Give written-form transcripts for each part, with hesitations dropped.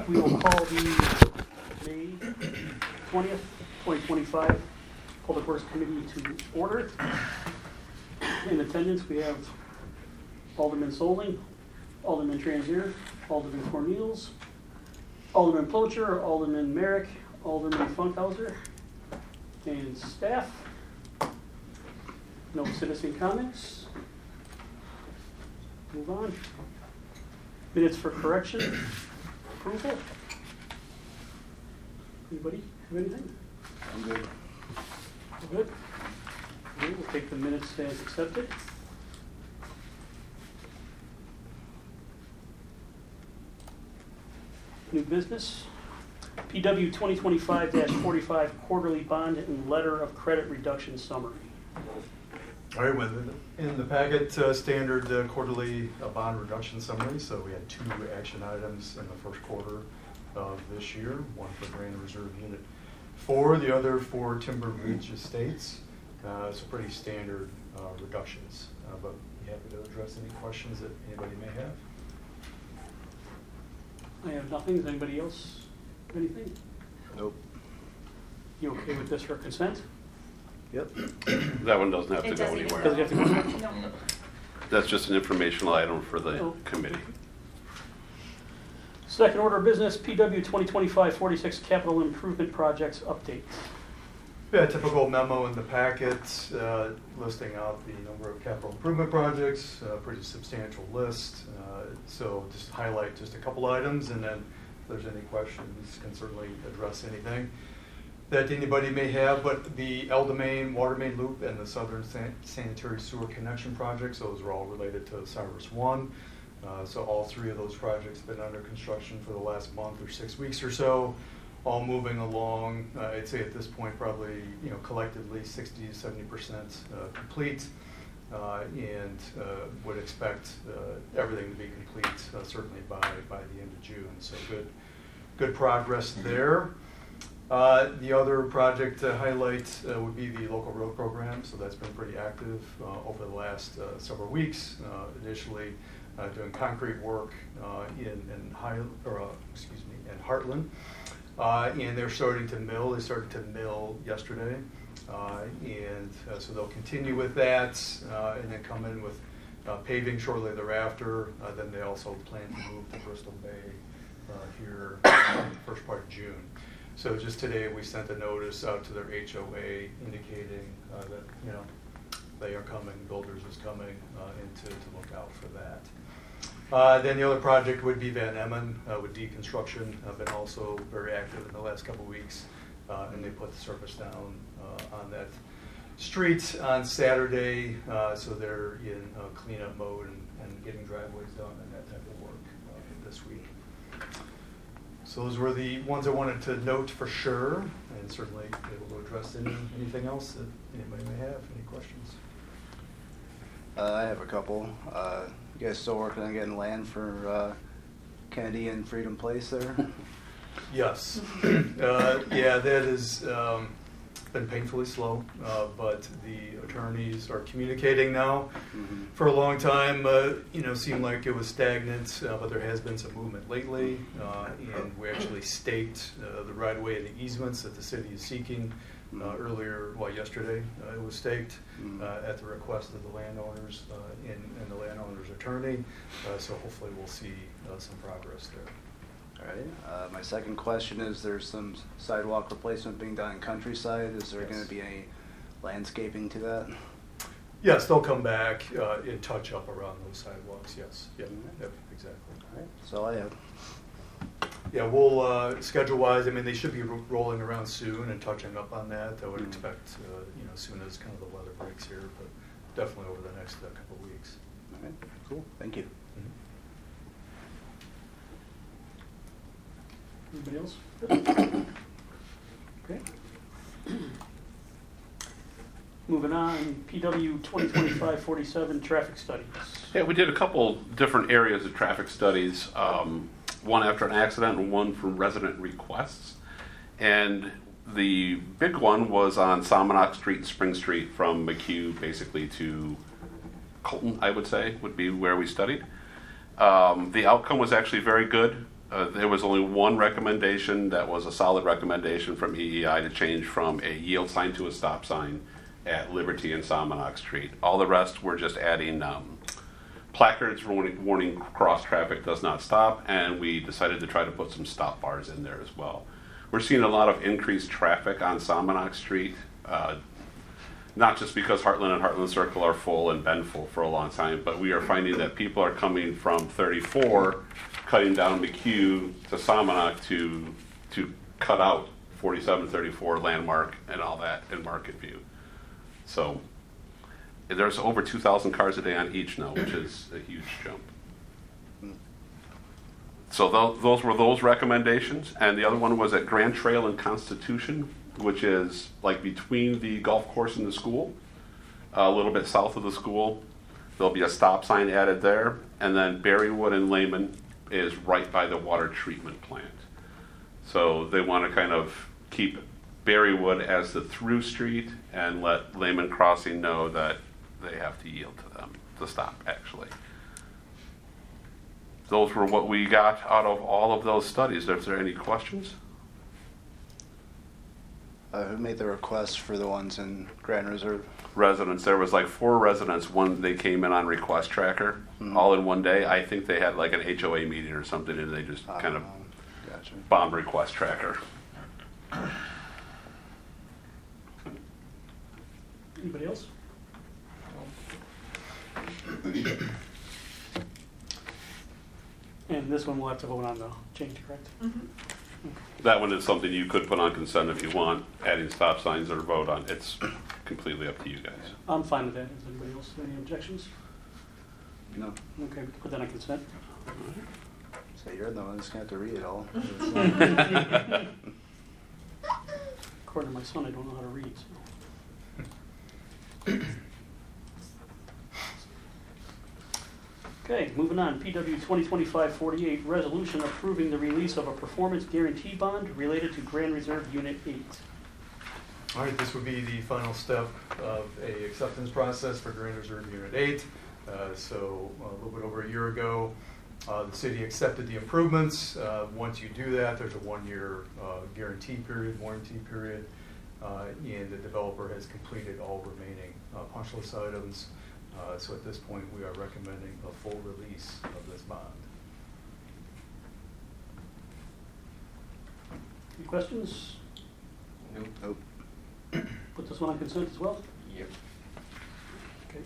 up, we will call the May 20th, 2025 Public Works Committee to order. In attendance, we have Alderman Solling, Alderman Transier, Alderman Cornels, Alderman Plocher, Alderman Merrick, Alderman Funkhauser, and staff. No citizen comments. Move on. Minutes for correction. Approval. Anybody have anything? I'm good. We're good? Okay, we'll take the minutes as accepted. New business. PW 2025-45 quarterly bond and letter of credit reduction summary. All right, in the packet, standard quarterly bond reduction summary. So we had 2 action items in the first quarter of this year, one for Grand Reserve Unit 4, the other for Timber Ridge Estates. So pretty standard reductions, but be happy to address any questions that anybody may have. I have nothing. Does anybody else have anything? Nope. You okay with this for consent? Yep. That one doesn't have to It go doesn't anywhere. Does it have to go? No. That's just an informational item for the Oh. committee. Second order of business, PW 2025-46 capital improvement projects update. Yeah, typical memo in the packet listing out the number of capital improvement projects, pretty substantial list. So just highlight just a couple items, and then if there's any questions, can certainly address anything that anybody may have. But the El Domain water main loop and the Southern Sanitary Sewer Connection projects, those are all related to Cyrus 1. So all 3 of those projects have been under construction for the last month or 6 weeks or so, all moving along. I'd say at this point probably collectively 60 to 70% complete, and would expect everything to be complete certainly by the end of June. So good progress there. The other project to highlight would be the local road program. So that's been pretty active over the last several weeks. Initially doing concrete work in Heartland, and they're starting to mill. They started to mill yesterday, and so they'll continue with that, and then come in with paving shortly thereafter. Then they also plan to move to Bristol Bay here first part of June. So just today we sent a notice out to their HOA indicating that they are coming, Builders is coming, and to look out for that. Then the other project would be Van Emmen with deconstruction. I've been also very active in the last couple of weeks, and they put the surface down on that street on Saturday, so they're in cleanup mode and getting driveways done and that type of work this week. So those were the ones I wanted to note for sure, and certainly able to address anything else that anybody may have. Any questions? I have a couple. You guys still working on getting land for Kennedy and Freedom Place there? Yes. Yeah, that has been painfully slow, but the attorneys are communicating now. Mm-hmm. For a long time, seemed like it was stagnant, but there has been some movement lately, and we actually staked the right-of-way and the easements that the city is seeking. Yesterday it was staked at the request of the landowners and the landowner's attorney, so hopefully we'll see some progress there. All right. My second question is, there's some sidewalk replacement being done in Countryside. Is there Yes. going to be any landscaping to that? Yes, they'll come back and touch up around those sidewalks, yes. Yep, yep, exactly. All right. That's all I have. Yeah, we'll, schedule-wise, they should be rolling around soon and touching up on that. I would expect, as soon as kind of the weather breaks here, but definitely over the next couple of weeks. All right. Cool. Thank you. Anybody else? Okay. Moving on, PW 2025-47 traffic studies. Yeah, we did a couple different areas of traffic studies, one after an accident and one from resident requests. And the big one was on Salmonock Street and Spring Street from McHugh basically to Colton, I would say, would be where we studied. The outcome was actually very good. There was only one recommendation that was a solid recommendation from EEI to change from a yield sign to a stop sign at Liberty and Salmonock Street. All the rest were just adding placards warning cross traffic does not stop, and we decided to try to put some stop bars in there as well. We're seeing a lot of increased traffic on Salmonock Street, not just because Heartland and Heartland Circle are full and been full for a long time, but we are finding that people are coming from 34, cutting down McHugh to Salmonock to cut out 4734 Landmark and all that in Market View. So there's over 2,000 cars a day on each now, which is a huge jump. So those were those recommendations, and the other one was at Grand Trail and Constitution, which is like between the golf course and the school, a little bit south of the school. There'll be a stop sign added there, and then Berrywood and Lehman is right by the water treatment plant. So they want to kind of keep Berrywood as the through street and let Lehman Crossing know that they have to yield to them to stop, actually. Those were what we got out of all of those studies. Is there any questions? Who made the request for the ones in Grand Reserve? Residents. There was like 4 residents. One, they came in on Request Tracker, all in one day. I think they had like an HOA meeting or something, and they just kind of Gotcha. bombed Request Tracker. Anybody else? And this one we'll have to vote on the change, correct? That one is something you could put on consent if you want, adding stop signs or vote on. It's completely up to you guys. I'm fine with that. Is anybody else, any objections? No. Okay, put that on consent. So you're the one that's going to have to read it all. According to my son, I don't know how to read, so. Okay, moving on, PW 2025-48, resolution approving the release of a performance guarantee bond related to Grand Reserve Unit 8. All right, this would be the final step of a acceptance process for Grand Reserve Unit 8. So a little bit over a year ago, the city accepted the improvements. Once you do that, there's a 1-year guarantee period, warranty period, and the developer has completed all remaining punch list items. So at this point, we are recommending a full release of this bond. Any questions? Nope. Put this one on consent as well? Yep. Okay.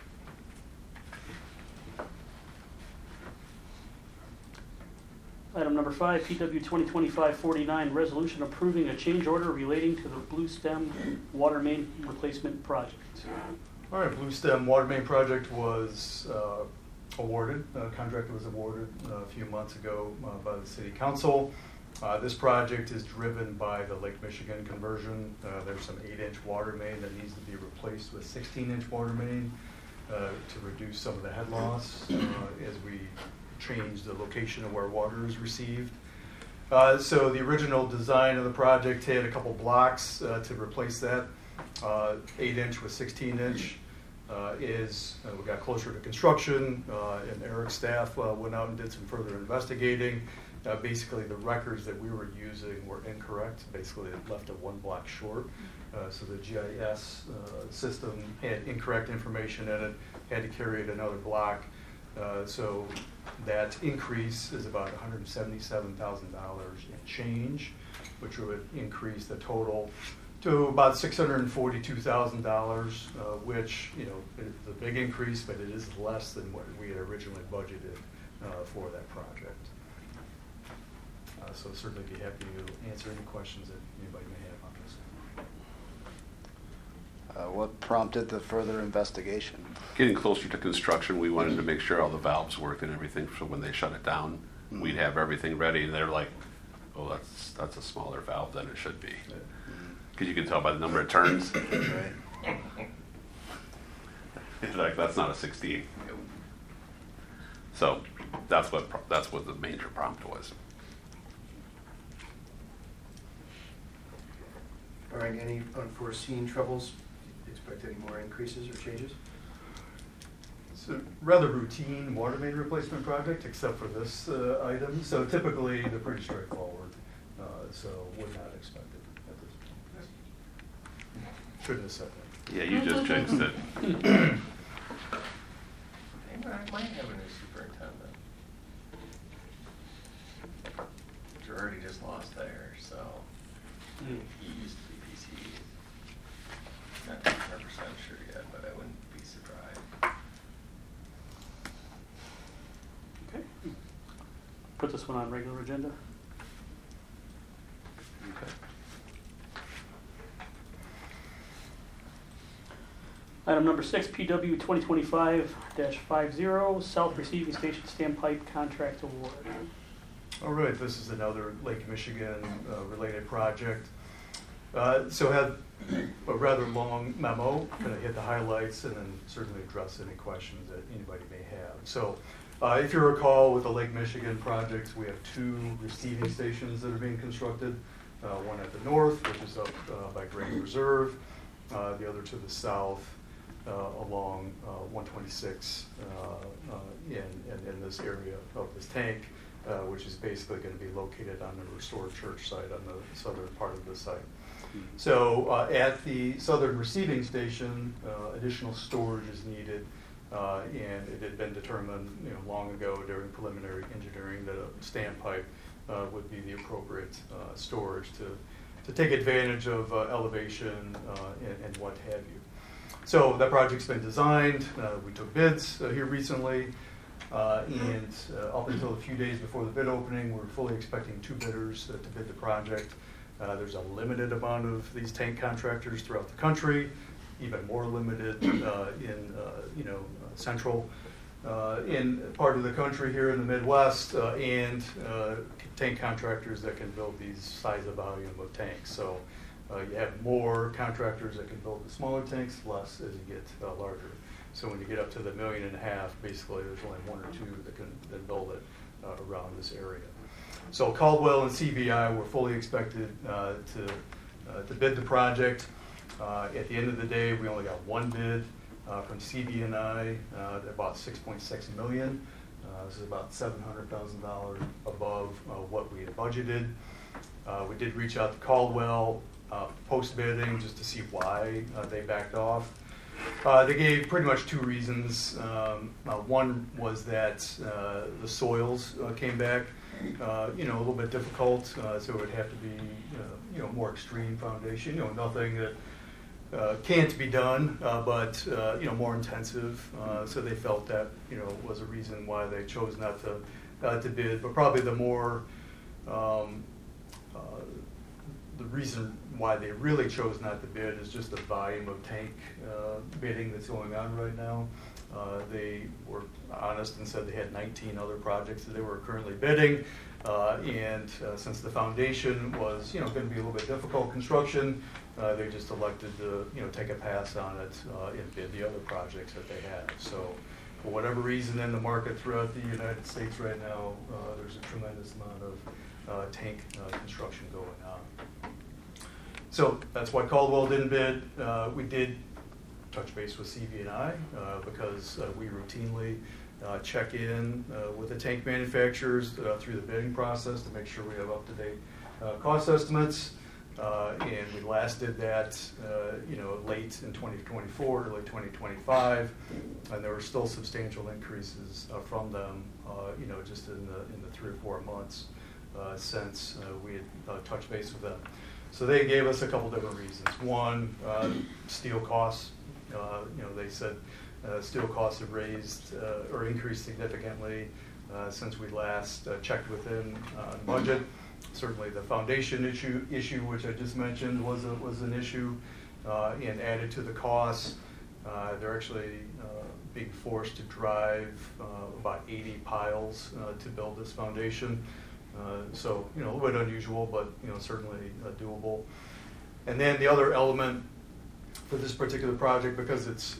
Item number 5, PW 2025-49, resolution approving a change order relating to the Blue Stem water main replacement project. All right, Blue Stem Water Main Project was awarded, contract was awarded a few months ago by the City Council. This project is driven by the Lake Michigan conversion. There's some 8-inch water main that needs to be replaced with 16-inch water main to reduce some of the head loss as we change the location of where water is received. So the original design of the project had a couple blocks to replace that. 8-inch with 16-inch we got closer to construction, and Eric's staff went out and did some further investigating. Basically, the records that we were using were incorrect. Basically, it left it 1 block short. So the GIS system had incorrect information in it, had to carry it another block. So that increase is about $177,000 in change, which would increase the total to about $642,000, which, you know, is a big increase, but it is less than what we had originally budgeted for that project. So certainly be happy to answer any questions that anybody may have on this. What prompted the further investigation? Getting closer to construction, we wanted to make sure all the valves worked and everything, so when they shut it down, we'd have everything ready. And they're like, "Oh, that's a smaller valve than it should be," because you can tell by the number of turns. Right. It's like, that's not a 16. So that's what the major prompt was. Barring any unforeseen troubles, do you expect any more increases or changes? It's a rather routine water main replacement project, except for this item. So typically, they're pretty straightforward, so would not expect it at this point. Shouldn't have said that. Yeah, you just jinxed it. Hey, I might have a new superintendent. Gerardi just lost there, so he used to be PCE. Not 100% sure yet, but I wouldn't be surprised. Okay. Put this one on regular agenda. Okay. Item number 6, PW 2025-50, South Receiving Station Standpipe Contract Award. All right, this is another Lake Michigan related project. So had a rather long memo, going to hit the highlights and then certainly address any questions that anybody may have. So if you recall, with the Lake Michigan projects, we have 2 receiving stations that are being constructed. One at the north, which is up by Grand Reserve, the other to the south along 126 in this area of this tank, which is basically going to be located on the restored church site on the southern part of the site. So at the southern receiving station, additional storage is needed, and it had been determined long ago during preliminary engineering that a standpipe would be the appropriate storage to take advantage of elevation and what have you. So that project's been designed. We took bids here recently, and up until a few days before the bid opening, we were fully expecting 2 bidders to bid the project. There's a limited amount of these tank contractors throughout the country, even more limited in central in part of the country here in the Midwest, and tank contractors that can build these size of volume of tanks. So you have more contractors that can build the smaller tanks, less as you get larger. So when you get up to the $1.5 million, basically there's only 1 or 2 that can build it around this area. So Caldwell and CBI were fully expected to bid the project. At the end of the day, we only got 1 bid from CB&I about $6.6 million. This is about $700,000 above what we had budgeted. We did reach out to Caldwell post-bidding just to see why they backed off. They gave pretty much 2 reasons. One was that the soils came back a little bit difficult, so it would have to be more extreme foundation, nothing that can't be done, but more intensive. So they felt that was a reason why they chose not to bid. But probably the more the reason why they really chose not to bid is just the volume of tank bidding that's going on right now. They were honest and said they had 19 other projects that they were currently bidding, and since the foundation was going to be a little bit difficult construction, they just elected to take a pass on it and bid the other projects that they had. So for whatever reason in the market throughout the United States right now, there's a tremendous amount of tank construction going on. So that's why Caldwell didn't bid. We did touch base with CB&I because we routinely check in with the tank manufacturers through the bidding process to make sure we have up-to-date cost estimates. And we last did that late in 2024, early 2025, and there were still substantial increases from them just in the 3 or 4 months since we had touched base with them. So they gave us a couple different reasons. One, steel costs. They said steel costs have raised or increased significantly since we last checked with them on budget. Certainly the foundation issue, which I just mentioned, was an issue, and added to the costs. They're actually being forced to drive about 80 piles to build this foundation. So a little bit unusual, but certainly doable. And then the other element for this particular project, because it's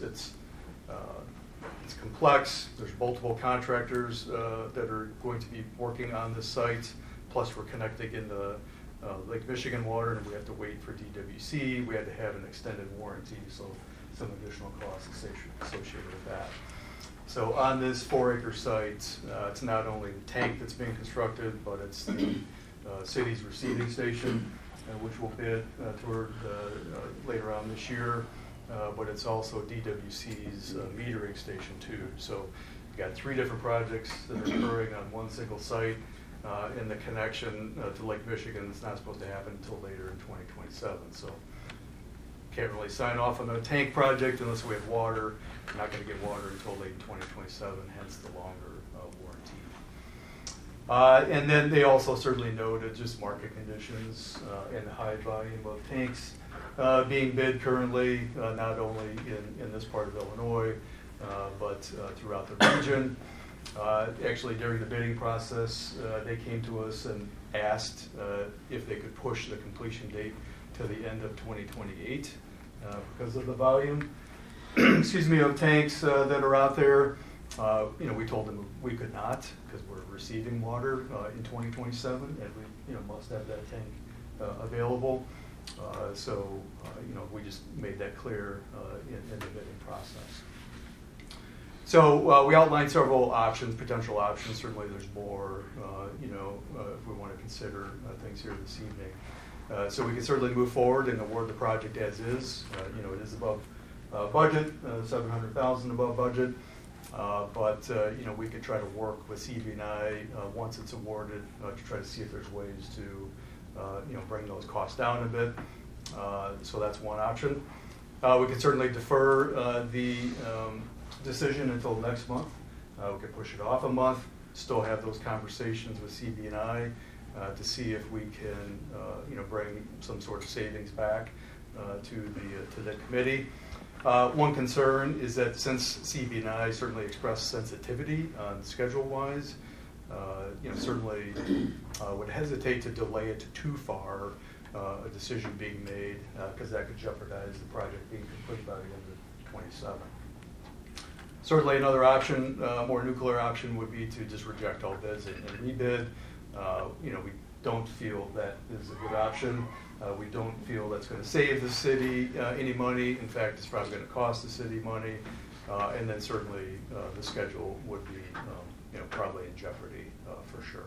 complex. There's multiple contractors that are going to be working on this site. Plus, we're connecting into Lake Michigan water, and we have to wait for DWC. We had to have an extended warranty, so some additional costs associated with that. So on this 4-acre site, it's not only the tank that's being constructed, but it's the city's receiving station, which we'll bid toward later on this year. But it's also DWC's metering station too. So you've got 3 different projects that are occurring on one single site. And the connection to Lake Michigan is not supposed to happen until later in 2027. So can't really sign off on the tank project unless we have water. We're not going to get water until late 2027, hence the longer warranty. And then they also certainly noted just market conditions and the high volume of tanks being bid currently, not only in this part of Illinois, but throughout the region. Actually, during the bidding process, they came to us and asked if they could push the completion date to the end of 2028 because of the volume excuse me, of tanks that are out there. We told them we could not because we're receiving water in 2027 and we must have that tank available. So we just made that clear in the bidding process. So we outlined several options, potential options. Certainly there's more, if we want to consider things here this evening. So we can certainly move forward and award the project as is. It is above budget, $700,000 above budget. But we could try to work with CV&I once it's awarded to try to see if there's ways to bring those costs down a bit. So that's one option. We could certainly defer the decision until next month. We could push it off a month, still have those conversations with CV&I to see if we can bring some sort of savings back to the committee. One concern is that since CV&I certainly expressed sensitivity on schedule-wise, certainly would hesitate to delay it too far, a decision being made, because that could jeopardize the project being completed by the end of 27. Certainly another option, more nuclear option, would be to just reject all bids and rebid. We don't feel that is a good option. We don't feel that's going to save the city any money. In fact, it's probably going to cost the city money. And then certainly the schedule would be probably in jeopardy for sure.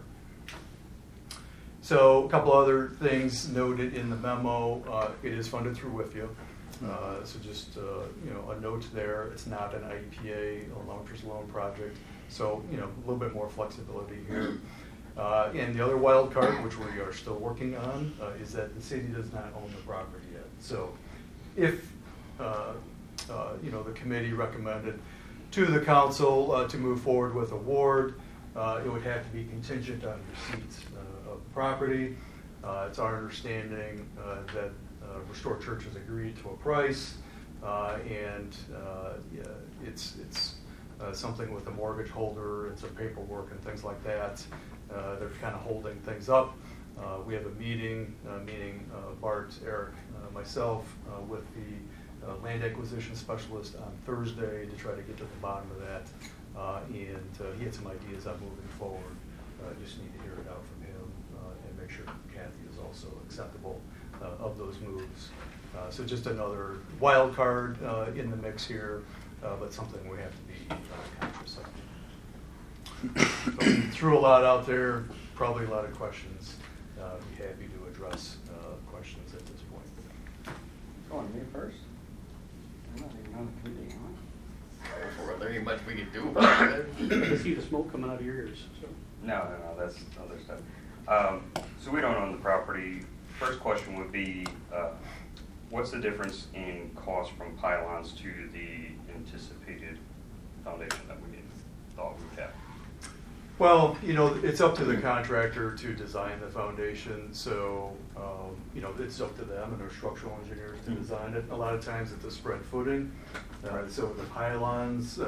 So a couple other things noted in the memo. It is funded through WIFIA. So just a note there. It's not an IEPA or long-term loan project. So a little bit more flexibility here. And the other wild card, which we are still working on, is that the city does not own the property yet. So if the committee recommended to the council to move forward with award, it would have to be contingent on receipt of the property. It's our understanding that Restore Church has agreed to a price, and it's something with the mortgage holder and some paperwork and things like that. They're kind of holding things up. We have a meeting, Bart, Eric, myself, with the land acquisition specialist on Thursday to try to get to the bottom of that. And he had some ideas on moving forward. Just need to hear it out from him and make sure Kathy is also acceptable of those moves. So just another wild card in the mix here, but something we have to be conscious of. So threw a lot out there, probably a lot of questions. Be happy to address questions at this point. Going me first? I'm not even on the committee, Well, there ain't much we can do about it. I can see the smoke coming out of your ears. So. No, that's other stuff. So we don't own the property. First question would be, what's the difference in cost from pylons to the anticipated foundation that we thought we would have? Well, it's up to the contractor to design the foundation, so, it's up to them and their structural engineers to design it. A lot of times it's a spread footing. So the pilings,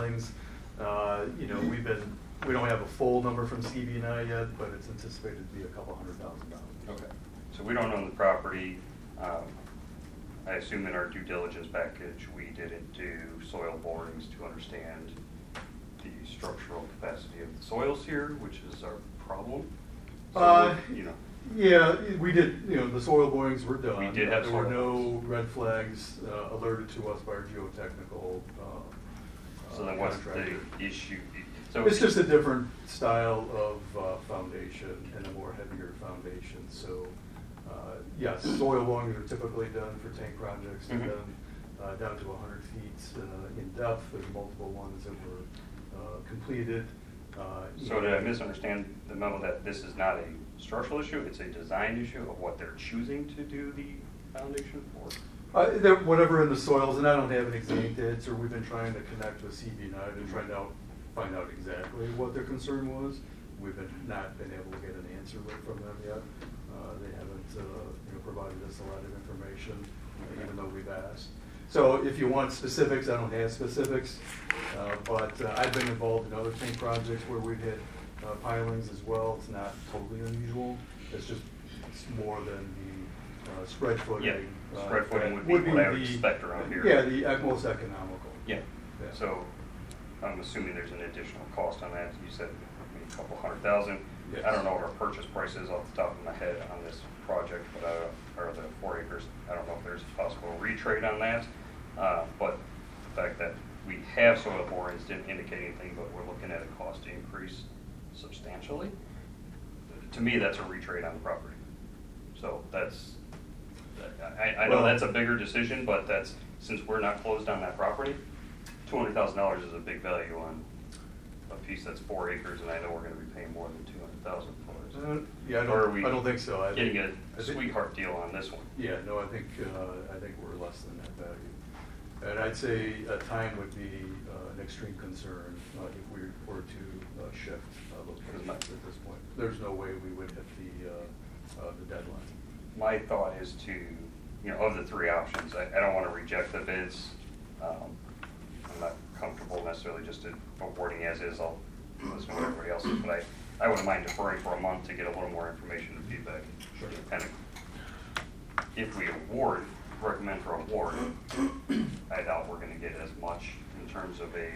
we don't have a full number from CV&I yet, but it's anticipated to be a couple $100,000. Okay. So we don't own the property. I assume in our due diligence package, we didn't do soil borings to understand the structural capacity of the soils here, which is our problem. So Yeah, we did, the soil borings were done. We did have There were soil no borings. red flags alerted to us by our geotechnical So then what's contractor. the issue? So It's just a different style of foundation and a more heavier foundation. So, yes, soil borings are typically done for tank projects. They're Mhm. done down to 100 feet in depth. There's multiple ones that were completed. So did I misunderstand the memo that this is not a structural issue, it's a design issue of what they're choosing to do the foundation for? Whatever in the soils, and I don't have an exact answer. We've been trying to connect with CB&I to try to find out exactly what their concern was. We've not been able to get an answer from them yet. They haven't provided us a lot of information, even though we've asked. So if you want specifics, I don't have specifics, but I've been involved in other tank projects where we've had pilings as well. It's not totally unusual. It's more than the spread footing. Yeah, spread footing would be what I would expect around here. Yeah, the most economical. Yeah, Yeah. so I'm assuming there's an additional cost on that. You said maybe a couple $100,000. Yes. I don't know what our purchase price is off the top of my head on this project, but or the 4 acres. I don't know if there's a possible retrade on that. But the fact that we have soil borings didn't indicate anything, but we're looking at a cost increase substantially. To me, that's a retrade on the property. So I know Well- that's a bigger decision, but since we're not closed on that property, $200,000 is a big value on a piece that's 4 acres, and I know we're gonna be paying more than $200,000 for it. Yeah, I Or are we don't think so. Getting I a think- sweetheart deal on this one. Yeah, no, I think we're less than that value. And I'd say time would be an extreme concern if we were to shift locations at this point. There's no way we would hit the deadline. My thought is to, of the 3 options, I don't want to reject the bids. I'm not comfortable necessarily just awarding as is. I'll listen to what everybody else is, but I wouldn't mind deferring for a month to get a little more information and feedback. Sure. Kind of, if we recommend for award, I doubt we're going to get as much in terms of a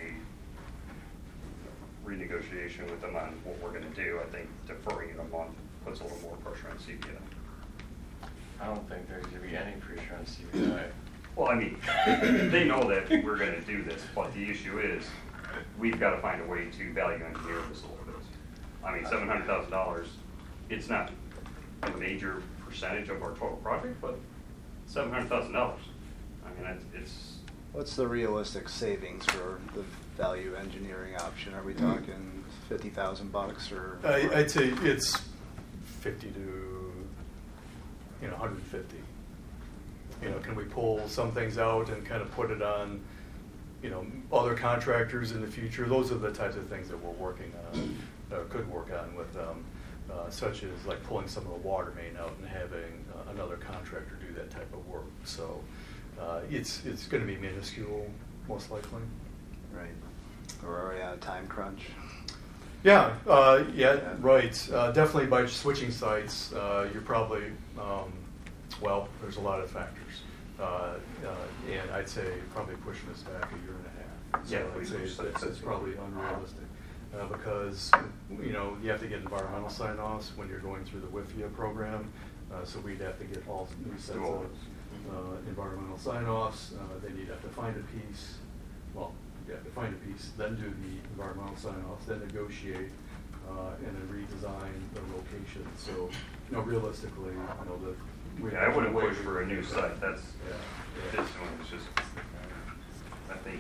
renegotiation with them on what we're going to do. I think deferring it a month puts a little more pressure on CBI. I don't think there's gonna be any pressure on CBI. Well, I mean, they know that we're gonna do this, but the issue is, we've gotta find a way to value engineer this a little bit. I mean, $700,000, it's not a major percentage of our total project, but $700,000. I mean, it's. What's the realistic savings for the value engineering option? Are we talking $50,000 or? I'd say it's 50 to 150. Can we pull some things out and kind of put it on, other contractors in the future? Those are the types of things that we're working on, could work on with them, such as like pulling some of the water main out and having another contractor do that type of work. So it's going to be minuscule, most likely. Right. Or are we on a time crunch? Yeah, right. Definitely by switching sites, you're probably, there's a lot of factors. And I'd say probably pushing us back 1.5 years. Yeah, So I'd say that's probably unrealistic. Because, you have to get environmental sign-offs when you're going through the WIFIA program. So we'd have to get all new sets of environmental sign-offs. Then you'd have to find a piece. Well, you have to find a piece, then do the environmental sign-offs, then negotiate, and then redesign the location. So, realistically, I wouldn't push for a new site. That's, Yeah. this one is just, I mean,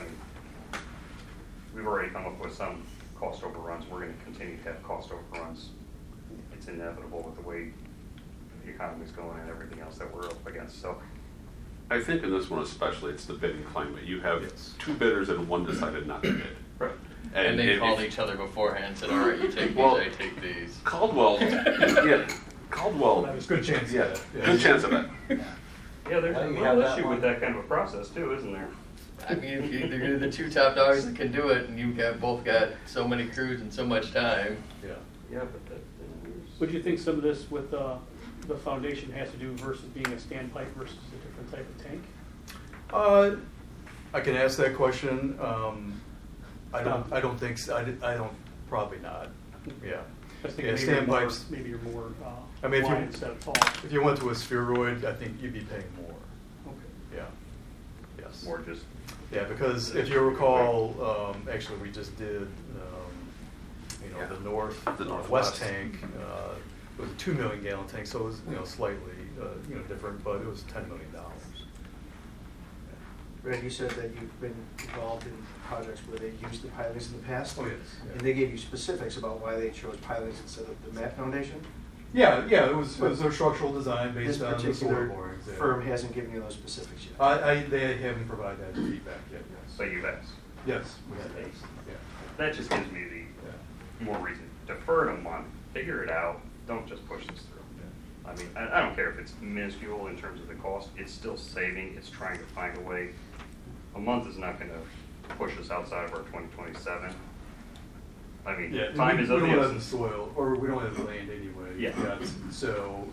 we've already come up with some cost overruns. We're gonna continue to have cost overruns. It's inevitable with the way the economy's going and everything else that we're up against, so. I think in this one especially, it's the bidding climate. You have Yes. 2 bidders and one decided not to bid. Right. And they if- called each other beforehand and said, all right, you take these, Well- I take these. Caldwell, Caldwell, There's a good chance of yeah, that. Yeah. good chance of it. Yeah, there's I a think we real have that issue one. with that kind of a process too, isn't there? I mean, if you're the 2 top dogs that can do it, and you've both got so many crews and so much time. Yeah. Yeah, but that. What do you think some of this with the foundation has to do versus being a standpipe versus a different type of tank? I can ask that question. I don't think so. I don't, probably not. Yeah. I was Yeah, thinking standpipes. maybe you're more I mean, if wide you, instead of tall. if you went to a spheroid, I think you'd be paying more. Okay. Yeah. Yes. More just Yeah, because if you recall, actually, we just did, Yeah. the The northwest northwest. tank. It was a 2 million gallon tank, so it was, slightly, different, but it was $10 million. Red, you said that you've been involved in projects where they used the pilings in the past. Oh, yes, yeah. And they gave you specifics about why they chose pilings instead of the mat foundation? Yeah, it was their structural design based This on the soil particular borings. Yeah. firm hasn't given you those specifics yet. They haven't provided that feedback yet, yes. But you've asked. Yes, we have that, yeah. That just gives me the more reason. Defer it a month, figure it out, don't just push this through. I mean, I don't care if it's minuscule in terms of the cost, it's still saving, it's trying to find a way. A month is not gonna push us outside of our 2027. I mean, Yeah, time is of we the don't have the essence. soil, or we don't have the land anyway. Yeah. yet. So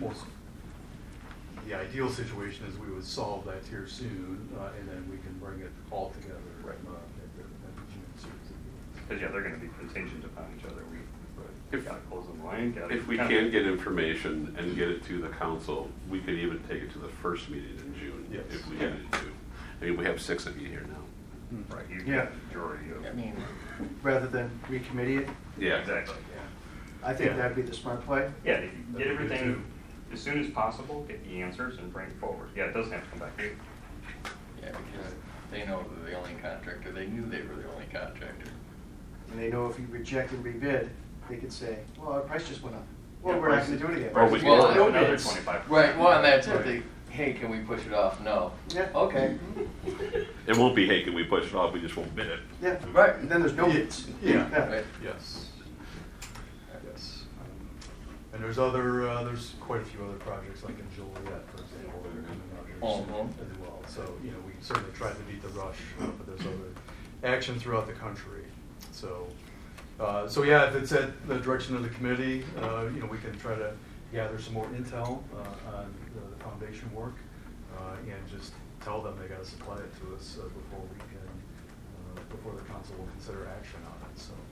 the ideal situation is we would solve that here soon, and then we can bring it all together. Right. At the June series. Cause yeah, they're gonna be contingent upon each other. We If- gotta close the line, gotta. If we can get information and get it to the council, we could even take it to the first meeting in June. Yes. If we needed to. I mean, we have 6 of you here now. Right, you Yeah. get the majority of. I mean, Rather than recommittee it, Yeah. Exactly. I think Yeah. that'd be the smart play. Yeah, if you get That'd be good everything too. as soon as possible, get the answers and bring it forward. Yeah, it doesn't have to come back here. yeah, because they know they're the only contractor, they knew they were the only contractor. And they know if you reject and rebid, they could say, well, our price just went up. Well, Yeah, we're not price- gonna do it again. Or we can- Well, Well, no another bids. 25%. Right, well, and that's it, Right. they, hey, can we push it off? No. Yeah. Okay. It won't be, hey, can we push it off? We just won't bid it. Yeah, Right. and then there's no bids. Yeah. Right. Yes. Yes. And there's quite a few other projects, like in Joliet, for example, that are coming out here soon as well. So, we certainly tried to beat the rush, but there's other action throughout the country. So, yeah, if it's at the direction of the committee, we can try to gather some more intel on the foundation work, and just tell them they gotta supply it to us before we can, before the council will consider action on it, so.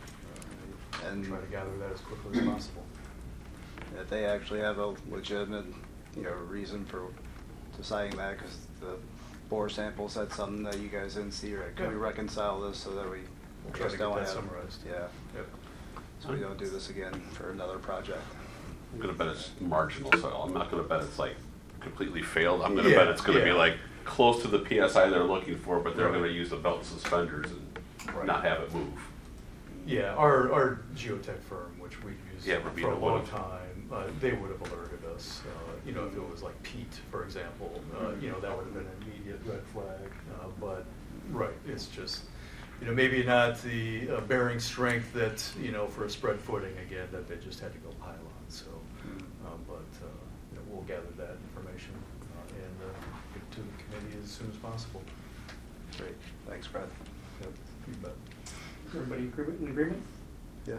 And- Try to gather that as quickly as possible. If they actually have a legitimate, reason for deciding that, because the bore sample said something that you guys didn't see, or can we Yeah. reconcile this so that we We'll try to just get don't that have, summarized. yeah, Yep. so we don't do this again for another project. I'm gonna bet it's marginal soil. I'm not gonna bet it's like completely failed. I'm gonna Yeah, bet it's gonna be yeah. like close to the PSI they're looking for, but they're Right. gonna use the belt and suspenders and Right. not have it move. Yeah, our geotech firm, which we've used Yeah, for Rubino a long would've. time, they would have alerted us. If it was like peat, for example, that would have been an immediate red flag. But, right, it's just, maybe not the bearing strength that, for a spread footing again, that they just had to go pile on. So, but we'll gather that information and get it to the committee as soon as possible. Great, thanks, Brad. Yep, you bet. Everybody in agreement? Yeah.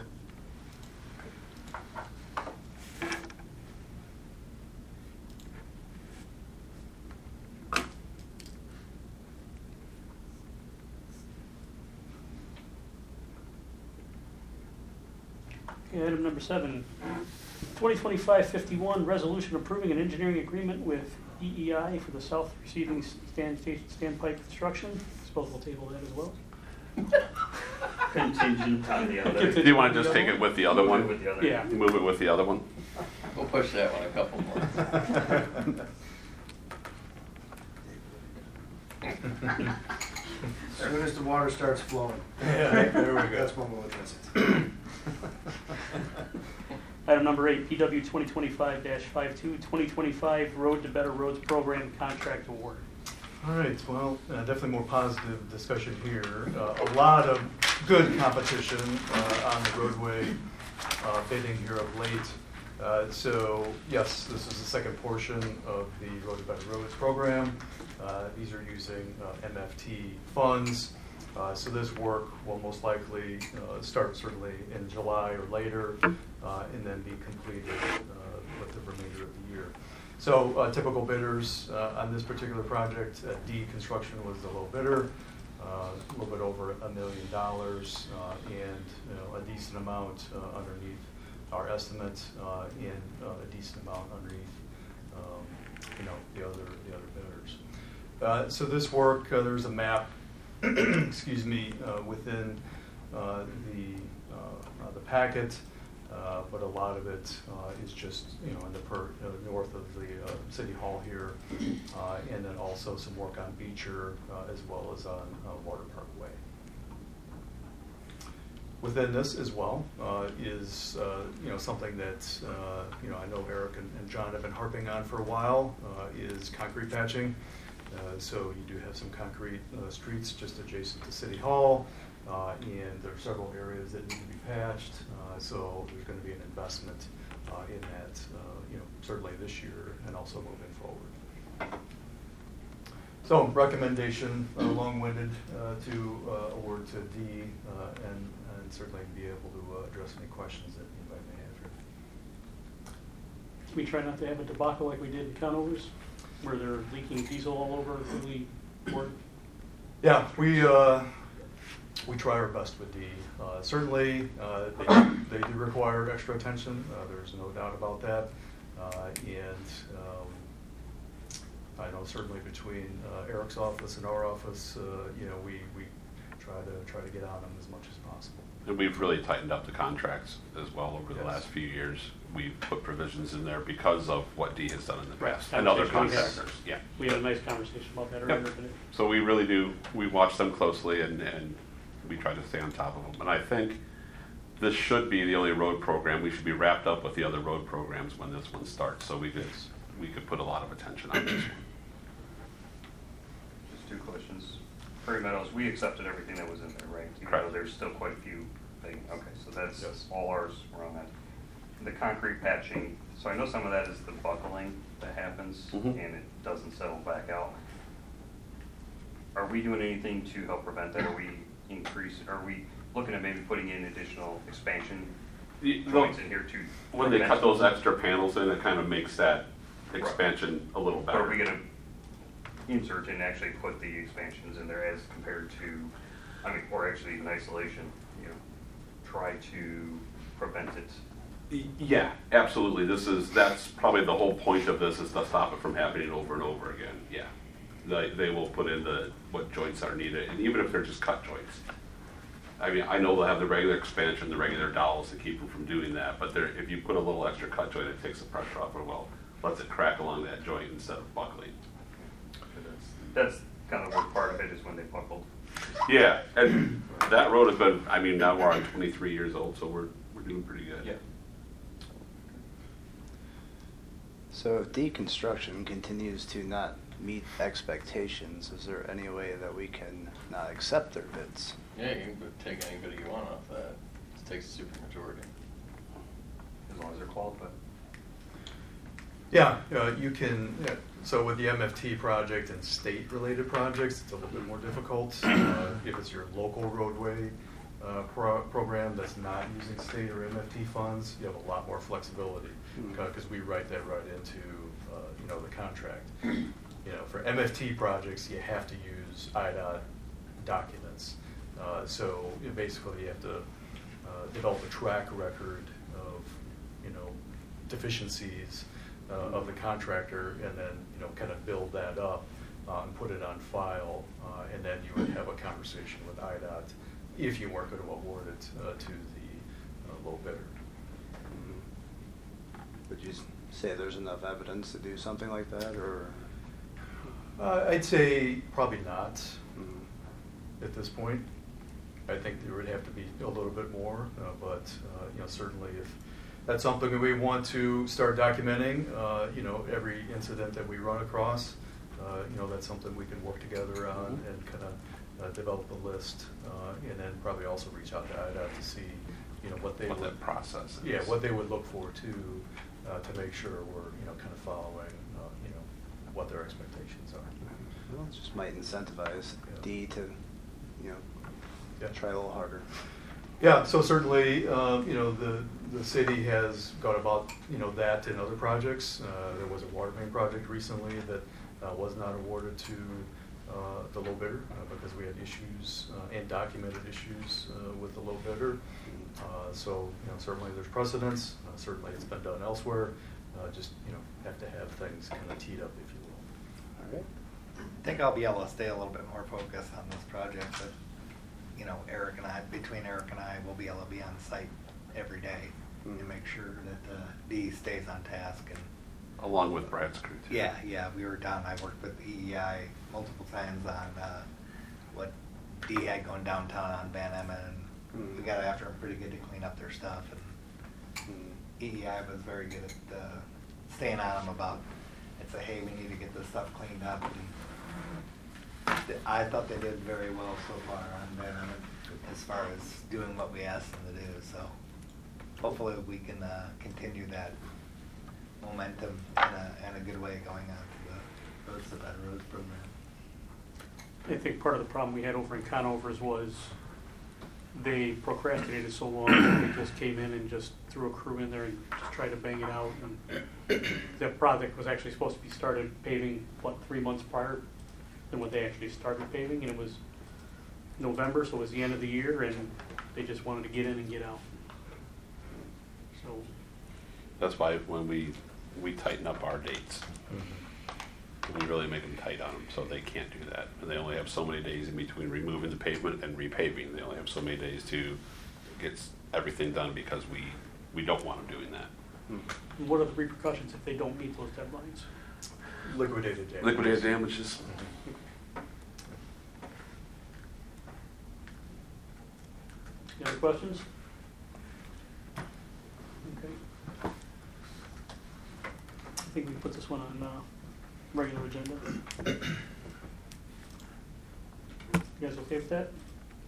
Okay, item number 7, 2025-51, resolution approving an engineering agreement with EEI for the south receiving standpipe construction. Suppose we'll table that as well. Contingent on the other. Do you wanna just take it with the other one? With the other. Yeah. Move it with the other one? We'll push that one a couple more. As soon as the water starts flowing. Yeah, there we go. That's when we'll address it. Item number 8, PW 2025-52, 2025 Road to Better Roads Program Contract Award. All right, well, definitely more positive discussion here. A lot of good competition on the roadway bidding here of late. So yes, this is the second portion of the Road to Better Roads program. These are using MFT funds. So this work will most likely start certainly in July or later, and then be completed with the remainder of the year. So typical bidders on this particular project, D Construction was the low bidder, a little bit over $1 million, and a decent amount underneath our estimate, and a decent amount underneath the other bidders. So this work, there's a map, excuse me, within the packet, but a lot of it is just, in the north of the City Hall here, and then also some work on Beecher as well as on Water Parkway. Within this as well is something that I know Eric and John have been harping on for a while, is concrete patching. So you do have some concrete streets just adjacent to City Hall, and there are several areas that need to be patched. So there's going to be an investment in that, certainly this year and also moving forward. So recommendation, long-winded, to award to D, and certainly be able to address any questions that anybody may have. We try not to have a debacle like we did in Conover's, where they're leaking diesel all over the board. Yeah, we try our best with D. Certainly, they do require extra attention. There's no doubt about that. I know certainly between Eric's office and our office, we try to get on them as much as possible. And we've really tightened up the contracts as well over the Yes. last few years. We've put provisions in there because of what D has done in the Right. past, and other Conversation we had. contractors, yeah. We had a nice conversation about that earlier Yep. today. So we really do, we watch them closely and we try to stay on top of them. And I think this should be the only road program. We should be wrapped up with the other road programs when this one starts, so we could put a lot of attention on this one. Just two questions. Prairie Meadows, we accepted everything that was in there, right? Even Correct. though there's still quite a few things. Okay, so that's Yes. all ours, we're on that. The concrete patching, so I know some of that is the buckling that happens Mhm. and it doesn't settle back out. Are we doing anything to help prevent that? Are we looking at maybe putting in additional expansion joints in here to? When they cut prevent- those extra panels in, it kind of makes that expansion a little But better. are we gonna insert and actually put the expansions in there as compared to, or actually in isolation, try to prevent it? Yeah, absolutely. That's probably the whole point of this, is to stop it from happening over and over again. Yeah. They will put in what joints are needed, and even if they're just cut joints. I mean, I know they'll have the regular expansion, the regular dowels to keep them from doing that, but if you put a little extra cut joint, it takes the pressure off it, lets it crack along that joint instead of buckling. That's kind of the worst part of it, is when they buckled. Yeah, and that road has been, now we're on 23 years old, so we're doing pretty good. Yeah. So if deconstruction continues to not meet expectations, is there any way that we can not accept their bids? Yeah, you can take anybody you want off that. It takes a supermajority. As long as they're qualified. Yeah, you can, so with the MFT project and state-related projects, it's a little bit more difficult. If it's your local roadway program that's not using state or MFT funds, you have a lot more flexibility, because we write that right into, the contract. For MFT projects, you have to use IDOT documents. So basically, you have to develop a track record of, deficiencies of the contractor, and then kind of build that up and put it on file, and then you would have a conversation with IDOT if you weren't going to award it to the low bidder. Would you say there's enough evidence to do something like that, or? I'd say probably not at this point. I think there would have to be a little bit more, but certainly if that's something that we want to start documenting, every incident that we run across, that's something we can work together on and kind of develop a list, and then probably also reach out to IDOT to see, what they would. That process is. Yeah, what they would look for to make sure we're, kind of following, what their expectations are. Well, it just might incentivize D to, try a little harder. Yeah, so certainly, the city has got about, that in other projects. There was a water main project recently that was not awarded to the low bidder because we had issues and documented issues with the low bidder. So, certainly there's precedence. Certainly it's been done elsewhere. Just, have to have things kind of teed up, if you will. All right. I think I'll be able to stay a little bit more focused on this project, but, you know, between Eric and I, we'll be able to be on site every day and make sure that Dee stays on task. And Along with Brad's crew too. yeah, we were down, I worked with EEI multiple times on what Dee had going downtown on Van Emmon, and we got after them pretty good to clean up their stuff, and EEI was very good at staying on them about, and say, hey, we need to get this stuff cleaned up, and I thought they did very well so far on Van Emmon as far as doing what we asked them to do, so hopefully we can continue that momentum in a good way going on to the Roads to Better Roads program. I think part of the problem we had over in Conovers was they procrastinated so long that they just came in and just threw a crew in there and just tried to bang it out. And the project was actually supposed to be started paving, 3 months prior than what they actually started paving, and it was November, so it was the end of the year, and they just wanted to get in and get out. So That's why when we tighten up our dates, we really make them tight on them, so they can't do that. And they only have so many days in between removing the pavement and repaving. They only have so many days to get everything done because we don't want them doing that. what are the repercussions if they don't meet those deadlines? Liquidated damages. Liquidated damages. Any other questions? Okay. I think we can put this one on regular agenda. You guys okay with that?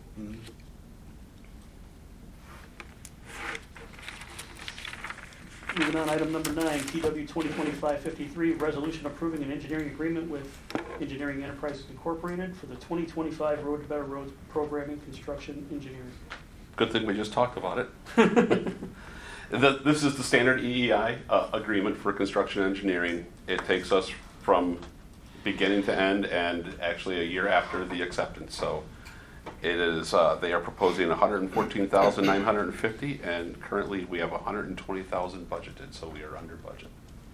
Moving on, item number 9, TW 2025-53, resolution approving an engineering agreement with Engineering Enterprises Incorporated for the 2025 Road to Better Roads Programming Construction Engineering. Good thing we just talked about it. This is the standard EEI agreement for construction engineering. It takes us from beginning to end and actually a year after the acceptance. So it is, they are proposing $114,950 and currently we have $120,000 budgeted, so we are under budget.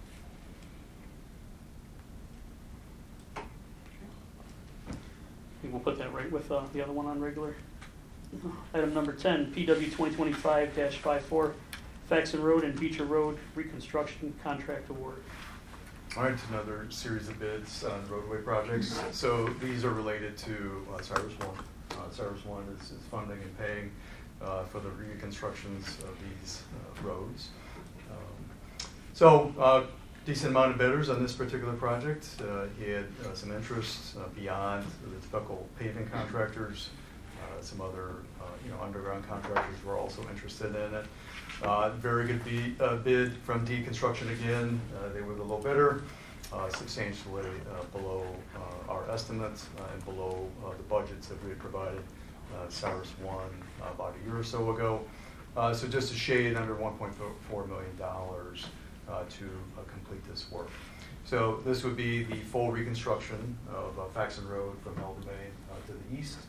I think we'll put that right with the other one on regular. Item number 10, PW 2025-54, Faxon Road and Beecher Road Reconstruction Contract Award. All right, another series of bids on roadway projects. So these are related to Cyrus One. Cyrus One is funding and paying for the reconstructions of these roads. Decent amount of bidders on this particular project. He had some interest beyond the typical paving contractors. Some other underground contractors were also interested in it. Very good bid from D Construction again. They were the low bidder, substantially below our estimates and below the budgets that we had provided Cyrus One about a year or so ago. So just a shade under $1.4 million to complete this work. So this would be the full reconstruction of Faxon Road from Elder Main to the east.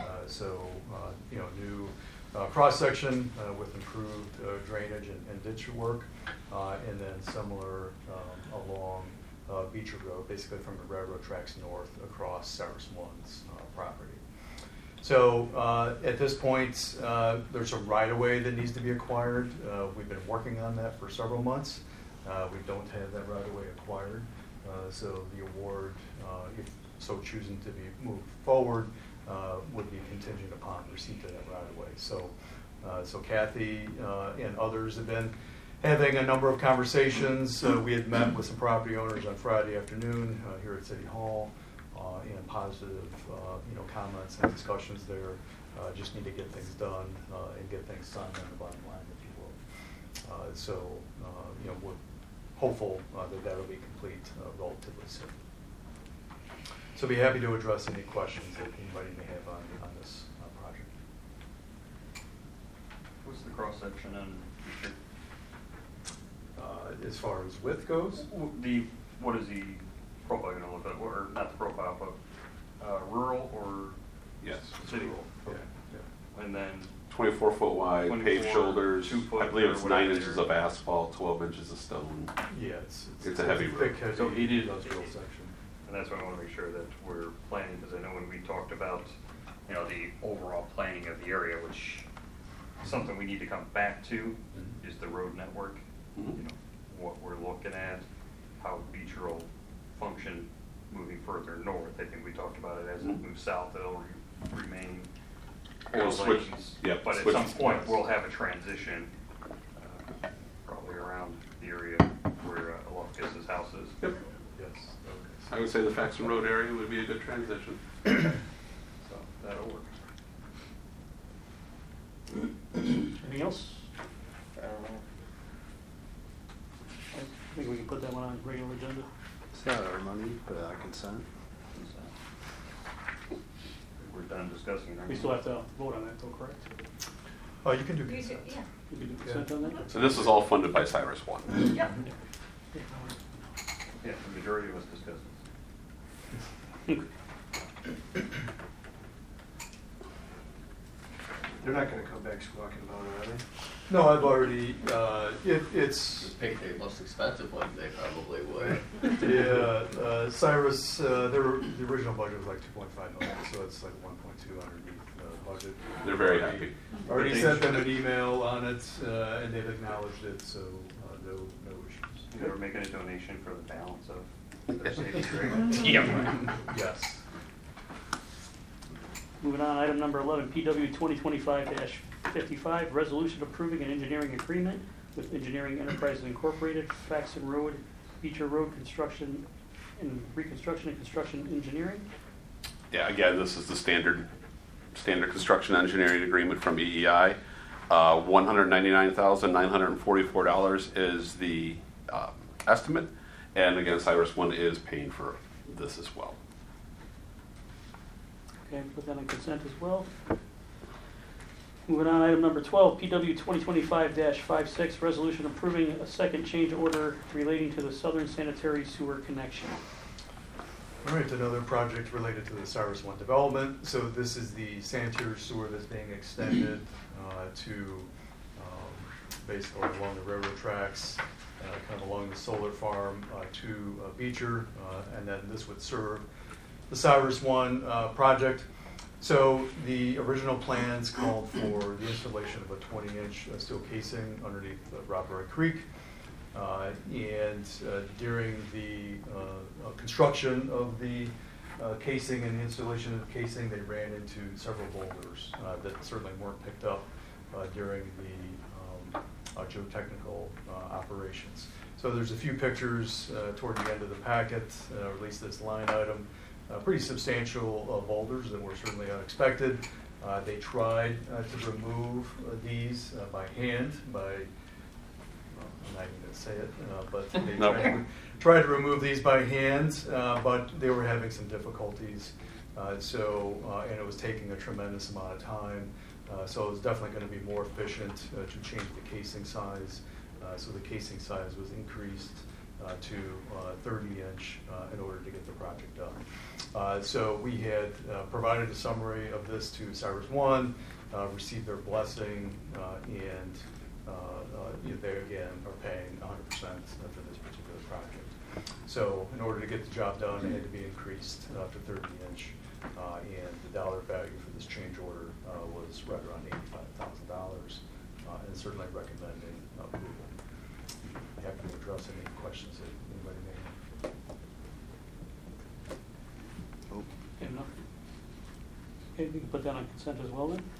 New cross-section with improved drainage and ditch work, and then similar along Beecher Road, basically from the railroad tracks north across Cyrus One's property. So at this point, there's a right-of-way that needs to be acquired. We've been working on that for several months. We don't have that right-of-way acquired, so the award, if so choosing to be moved forward, would be contingent upon receipt of that right-of-way. So Kathy and others have been having a number of conversations. We had met with some property owners on Friday afternoon here at City Hall, and positive comments and discussions there. Just need to get things done and get things signed on the bottom line, if you will. We're hopeful that that'll be complete relatively soon. So be happy to address any questions that anybody may have on this project. What's the cross-section on Beecher? As far as width goes? What is the profile going to look like? Or not the profile, but rural or Yes. city? Yeah. And then 24-foot wide, 24, paved shoulders. 2 foot I believe it's or 9 whatever. inches of asphalt, 12 inches of stone. Yeah, It's a heavy road. thick, heavy So it is- industrial section. And that's why I want to make sure that we're planning, because I know when we talked about, you know, the overall planning of the area, which something we need to come back to is the road network. You know, what we're looking at, how Beecher will function moving further north. I think we talked about it as it moves south, it'll remain It'll four switch, lanes. yep, But at switch some point, lanes. we'll have a transition, probably around the area where Loftus's house is. Yep. Yes. I would say the Faxon Road area would be a good transition. So that'll work. Anything else? I don't know. I think we can put that one on regular agenda. It's not our money, put it on consent. We're done discussing. aren't We still have to vote on that though, correct? Oh, you can do You consent. could- Yeah. We can do consent on that? So this is all funded by Cyrus One. Yep. Yeah, the majority of us discussed it. They're not gonna come back squawking about it, are they? No, I've already, it's, Just pick the most expensive ones, they probably would. yeah, Cyrus, the original budget was like 2.5 million, so it's like 1.2 underneath budget. They're very happy. Already sent them an email on it, and they've acknowledged it, so no issues. They were making a donation for the balance of their safety agreement. Yes. Moving on, item number 11, PW 2025-55, resolution approving an engineering agreement with Engineering Enterprises Incorporated, Faxon Road, Beecher Road Construction and Reconstruction and Construction Engineering. Yeah, again, this is the standard construction engineering agreement from EEI. $199,944 is the estimate, and again, Cyrus One is paying for this as well. Okay, put that on consent as well. Moving on, item number 12, PW 2025-56, resolution approving a second change order relating to the Southern Sanitary Sewer connection. All right, another project related to the Cyrus One development. So this is the sanitary sewer that's being extended to basically along the railroad tracks, kind of along the solar farm to Beecher, and then this would serve the Cyrus One project. So the original plans called for the installation of a 20-inch steel casing underneath Rockaway Creek. And during the construction of the casing and the installation of the casing, they ran into several boulders that certainly weren't picked up during the geotechnical operations. So there's a few pictures toward the end of the packet, or at least this line item. Pretty substantial boulders that were certainly unexpected. They tried to remove these by hand, I'm not even going to say it, but they No. tried to remove these by hand, but they were having some difficulties. And it was taking a tremendous amount of time. So it was definitely going to be more efficient to change the casing size. So the casing size was increased to 30-inch in order to get the project done. So we had provided a summary of this to Cyrus One, received their blessing, and they again are paying 100% for this particular project. So in order to get the job done, it had to be increased to 30-inch, and the dollar value for this change order was right around $85,000, and certainly recommending approval. Happy to address any questions that anybody may have. Okay, enough. Okay, we can put that on consent as well then.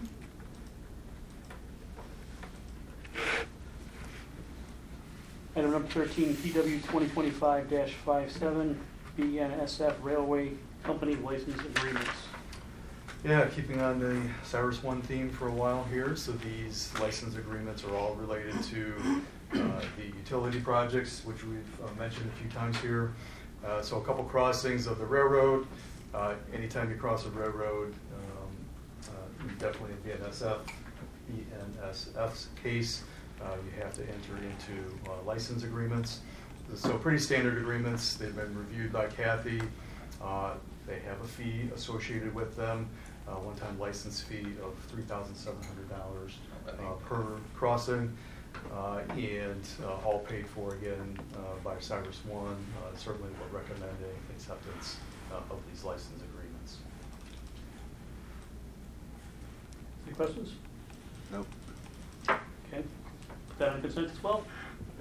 Item number 13, PW 2025-57, BNSF Railway Company License Agreements. Yeah, keeping on the Cyrus One theme for a while here. So these license agreements are all related to the utility projects, which we've mentioned a few times here. So a couple crossings of the railroad. Anytime you cross a railroad, definitely in BNSF's case, you have to enter into license agreements. So pretty standard agreements. They've been reviewed by Kathy. They have a fee associated with them, one-time license fee of $3,700 per crossing. and all paid for again by Cyrus One. Certainly would recommend acceptance of these license agreements. Any questions? Nope. Okay. Put that on consent as well.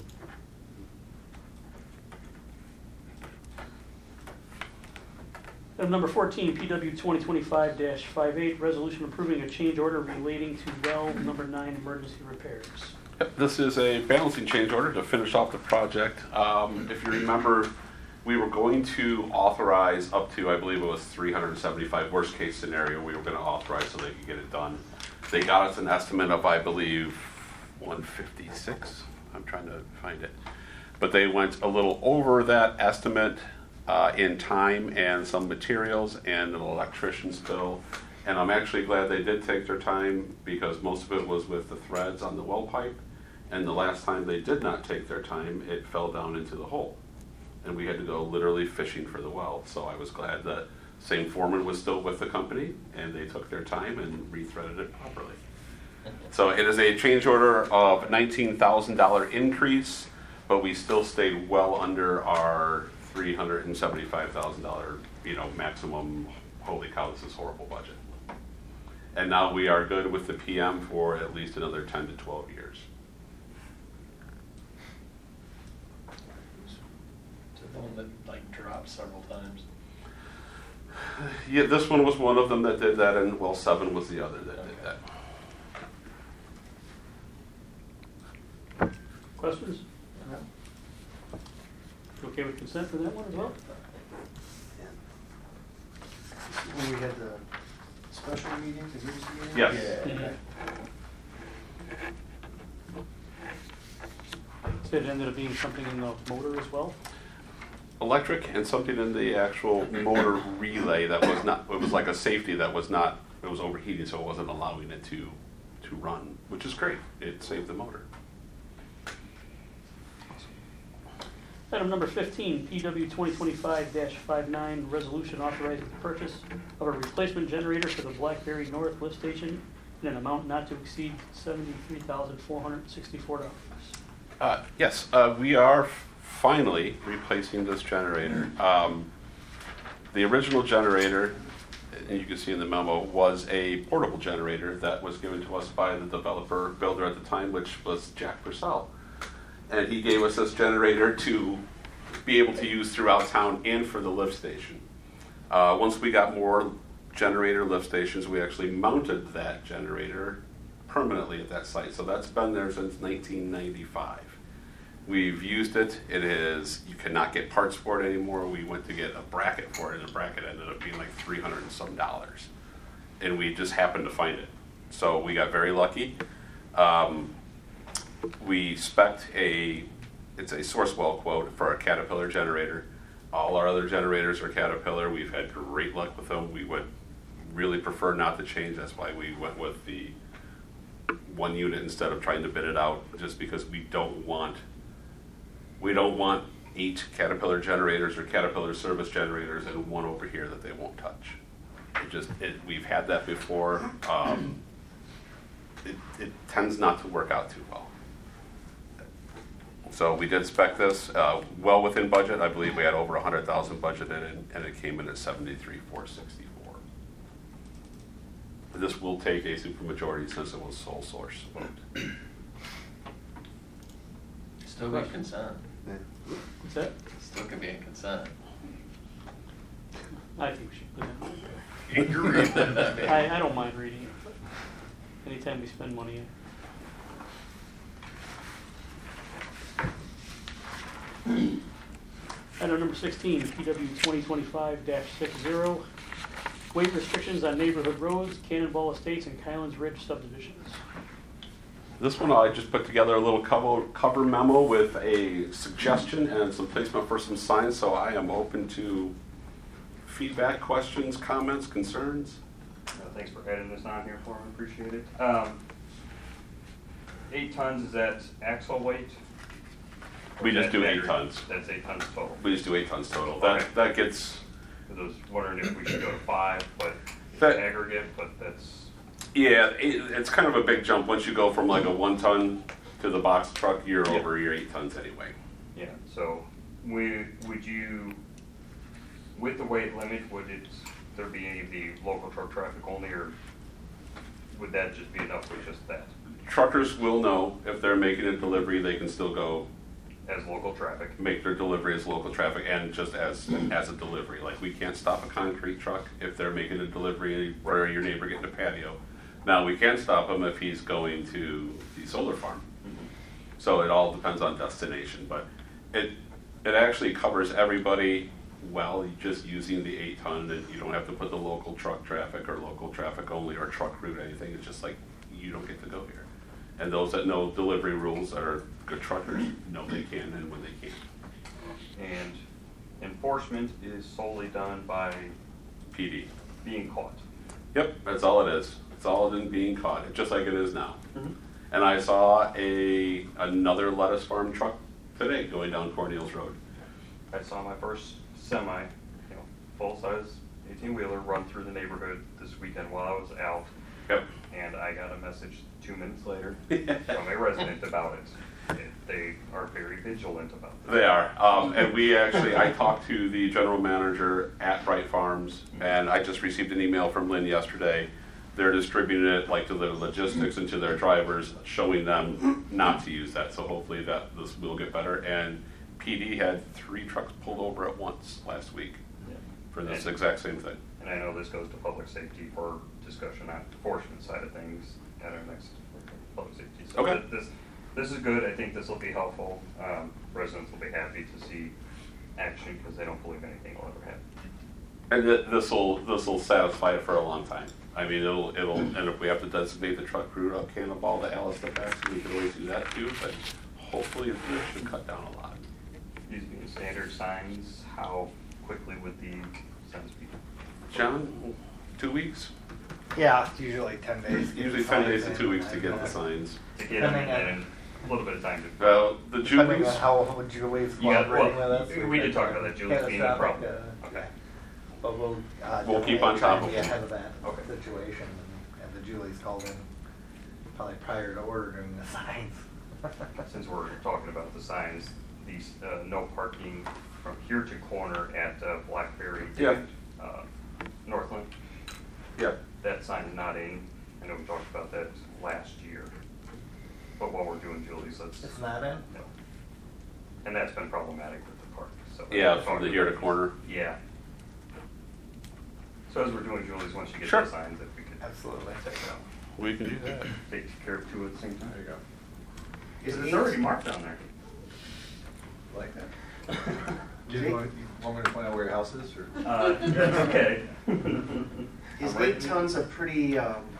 Item number 14, PW 2025-58, resolution approving a change order relating to well number 9 emergency repairs. Yep, this is a balancing change order to finish off the project. If you remember, we were going to authorize up to, I believe it was 375, worst case scenario, we were going to authorize so they could get it done. They got us an estimate of, I believe, 156. I'm trying to find it. But they went a little over that estimate in time and some materials and an electrician's bill. And I'm actually glad they did take their time because most of it was with the threads on the well pipe. And the last time they did not take their time, it fell down into the hole. And we had to go literally fishing for the well. So I was glad that same foreman was still with the company and they took their time and rethreaded it properly. So it is a change order of $19,000 increase, but we still stayed well under our $375,000, maximum, holy cow, this is horrible budget. And now we are good with the PM for at least another 10 to 12 years. It's the one that dropped several times. Yeah, this one was one of them that did that, and well, 7 was the other that did that. Questions? You okay with consent for that one as well? When we had the special meeting, the emergency meeting? Yes. Yeah. Okay. So it ended up being something in the motor as well? Electric and something in the actual motor relay that was not, it was like a safety that was not, it was overheating, so it wasn't allowing it to run, which is great. It saved the motor. Item number 15, PW 2025-59, resolution authorizing the purchase of a replacement generator for the Blackberry North lift station in an amount not to exceed $73,464. Yes, we are finally replacing this generator. The original generator, and you can see in the memo, was a portable generator that was given to us by the developer builder at the time, which was Jack Purcell. And he gave us this generator to be able to use throughout town and for the lift station. Once we got more generator lift stations, we actually mounted that generator permanently at that site. So that's been there since 1995. We've used it. It is, you cannot get parts for it anymore. We went to get a bracket for it, and the bracket ended up being like $300 and some. And we just happened to find it. So we got very lucky. We spec'd it's a Sourcewell quote for a Caterpillar generator. All our other generators are Caterpillar. We've had great luck with them. We would really prefer not to change. That's why we went with the one unit instead of trying to bid it out, just because we don't want 8 Caterpillar generators or Caterpillar service generators and one over here that they won't touch. We've had that before. It tends not to work out too well. So we did spec this well within budget. I believe we had over 100,000 budgeted, and it came in at 73,464. This will take a supermajority since it was sole source vote. Still be consent. What's that? Still can be in consent. I think we should put that on You're reading that, there. man. I don't mind reading it, but anytime we spend money in. Item number 16, PW 2025-60, weight restrictions on neighborhood roads, Cannonball Estates, and Kylands Ridge subdivisions. This one I just put together a little cover memo with a suggestion and some placement for some signs, so I am open to feedback, questions, comments, concerns. Thanks for adding this on here for me, appreciate it. 8 tons, is that axle weight? We just do 8 battery? tons. That's 8 tons total. We just do 8 tons total. Okay. That gets, I was wondering if we should go to 5, but That- aggregate, but that's, yeah, it's kind of a big jump once you go from like a 1 ton to the box truck, you're over your 8 tons anyway. Yeah, so would you, with the weight limit, would there be any of the local truck traffic only, or would that just be enough with just that? Truckers will know if they're making a delivery, they can still go As local traffic? make their delivery as local traffic and just as a delivery. Like, we can't stop a concrete truck if they're making a delivery where your neighbor getting a patio. Now, we can stop him if he's going to the solar farm. So it all depends on destination, but it actually covers everybody well, just using the 8 ton, and you don't have to put the local truck traffic or local traffic only or truck route or anything. It's just like, you don't get to go here. And those that know delivery rules that are good truckers know they can and when they can. And enforcement is solely done by PD. being caught? Yep, that's all it is. It's all in being caught, just like it is now. And I saw another lettuce farm truck today going down Cornelius Road. I saw my first semi, full-size 18-wheeler run through the neighborhood this weekend while I was out. Yep. And I got a message 2 minutes later from a resident about it. They are very vigilant about this. They are. And I talked to the general manager at Bright Farms, and I just received an email from Lynn yesterday. They're distributing it like to their logistics and to their drivers, showing them not to use that. So hopefully this will get better. And PD had 3 trucks pulled over at once last week for this exact same thing. And I know this goes to public safety for discussion on the enforcement side of things at our next public safety. So Okay. This is good. I think this will be helpful. Residents will be happy to see action because they don't believe anything will ever happen. And this will satisfy it for a long time. I mean, it'll and if we have to designate the truck route up Cannonball to Alice to Paxton, we can always do that too. But hopefully, this should cut down a lot. Using standard signs, how quickly would the signs be? John, 2 weeks? Yeah, it's usually 10 days. Usually 10 days to 2 weeks to get the signs. To get them and a little bit of time to. Well, the Depending Jubilees, on how Julie's Yeah, cooperating with us. we did talk about that, Julie's being the problem. Okay. But we'll keep definitely on try top to of be it. ahead of that Okay. situation and the Julie's called in probably prior to ordering the signs. Since we're talking about the signs, these no parking from here to corner at Blackberry Yeah. and Northland. yeah. That sign is not in. I know we talked about that last year. But while we're doing Julie's, let's. It's not in? No. And that's been problematic with the park, so. Yeah, from the here to corner. Yeah. So as we're doing Julie's, once you get Sure. the signs, if we could. Absolutely. Check it out. We can do that. Take care of 2 at the same time. There you go. Is It's eight- already marked on there. Like that. You want me to point out where your house is, or? That's okay. Is I'm 8 tons a pretty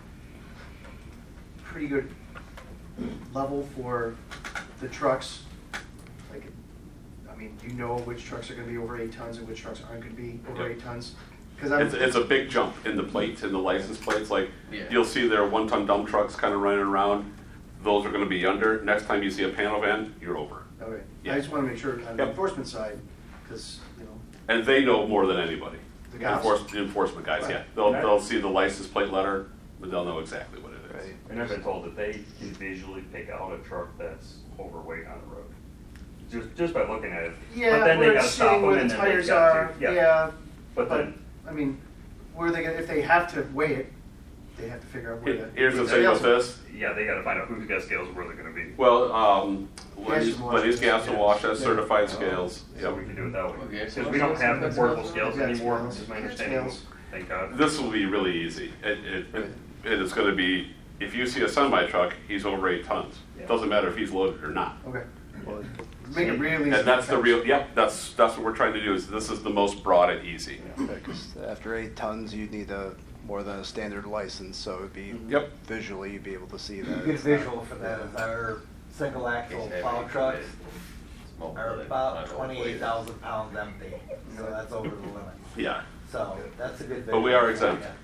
good level for the trucks? Like, I mean, do you know which trucks are gonna be over 8 tons and which trucks aren't gonna be over Yep. 8 tons? Because It's a big jump in the plates, in the license plates. Like, Yeah. you'll see their 1-ton dump trucks kind of running around. Those are going to be under. Next time you see a panel van, you're over. Okay, Yeah. I just wanna make sure on the Yep. enforcement side, because, And they know more than anybody. The guys? The enforcement guys, Right. yeah. They'll see the license plate letter, but they'll know exactly what it is. Right. And I've been told that they can visually pick out a truck that's overweight on the road. Just by looking at it. yeah, But then they where gotta it's stop sitting them where and the then they've tires got are, to, yeah. But then, I mean, where they, if they have to weigh it, they have to figure out where the. Here's the the thing with scales are. this. yeah, they gotta find out who's got scales and where they're gonna be. Well, Lenny's Gas Gas and Wash has Yeah. certified scales. So Yep. we can do it that way. Okay, Because so we don't have the that's portable scales. scales Yeah, anymore, scales. is my Yeah, understanding. scales. Thank God. This will be really easy. It's going to be, if you see a semi truck, he's over 8 tons. Yeah. Doesn't matter if he's loaded or not. Okay. Well, make it real easy. And that's the real, yep, that's what we're trying to do, is this is the most broad and easy. Because after 8 tons, you need more than a standard license, so it'd be Yep. visually, you'd be able to see A that. good visual for that is our single axle plow trucks are about 28,000 pounds empty, so that's over the limit. Yeah. So that's a good. But we are exempt. Yeah.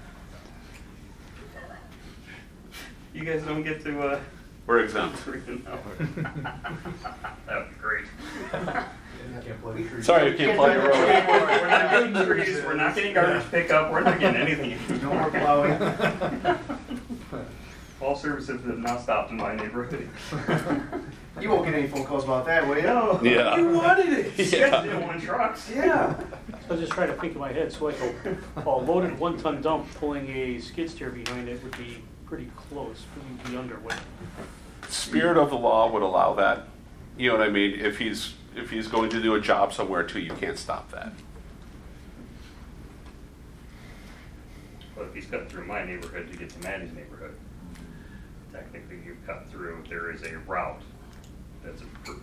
You guys don't get to, We're exempt. that would be great. Can't play trees. Sorry, I can't plug your road. We're not getting trees, we're not getting garbage pickup, we're not getting anything. No more plowing. All services have not stopped in my neighborhood. You won't get any phone calls about that, will you? No. Yeah. You wanted it. You guys didn't want trucks. Yeah. I was just trying to think in my head, so like a loaded one-ton dump pulling a skid steer behind it would be pretty close, would be underweight. Spirit of the law would allow that. You know what I mean? If he's going to do a job somewhere too, you can't stop that. But if he's cut through my neighborhood to get to Maddie's neighborhood, technically you've cut through, there is a route that's approved.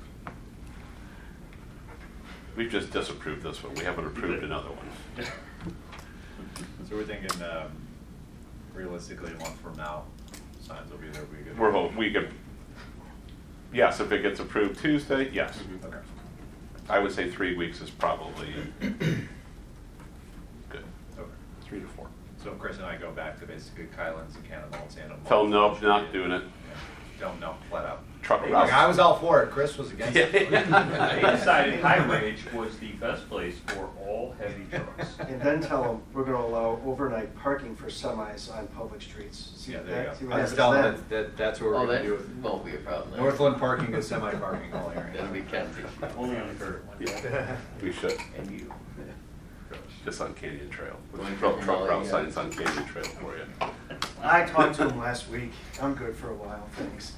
We've just disapproved this one. We haven't approved another one. So we're thinking, realistically, a month from now, signs will be there. We could, yes, if it gets approved Tuesday, yes. Okay. I would say 3 weeks is probably good. Okay. 3 to 4. So Chris and I go back to basically Kylan's and Cannonball and Santa. Tell them nope, not doing it. Yeah. Tell them no, flat out. Truck Like, route. I was all for it. Chris was against it. They decided High Ridge was the best place for all heavy trucks. And then tell them, we're gonna allow overnight parking for semis on public streets. See Yeah, that- there see you what go. I just happens tell then. them that's what we're Oh, gonna that do with won't be a problem. then. Northland parking is semi-parking all That'll area. be Kenzie. Only on the curb. Yeah, we should. And you. Just on Canyon Trail. Going Truck from route Molly, yeah. signs on Canyon Trail for you. I talked to him last week. I'm good for a while, thanks.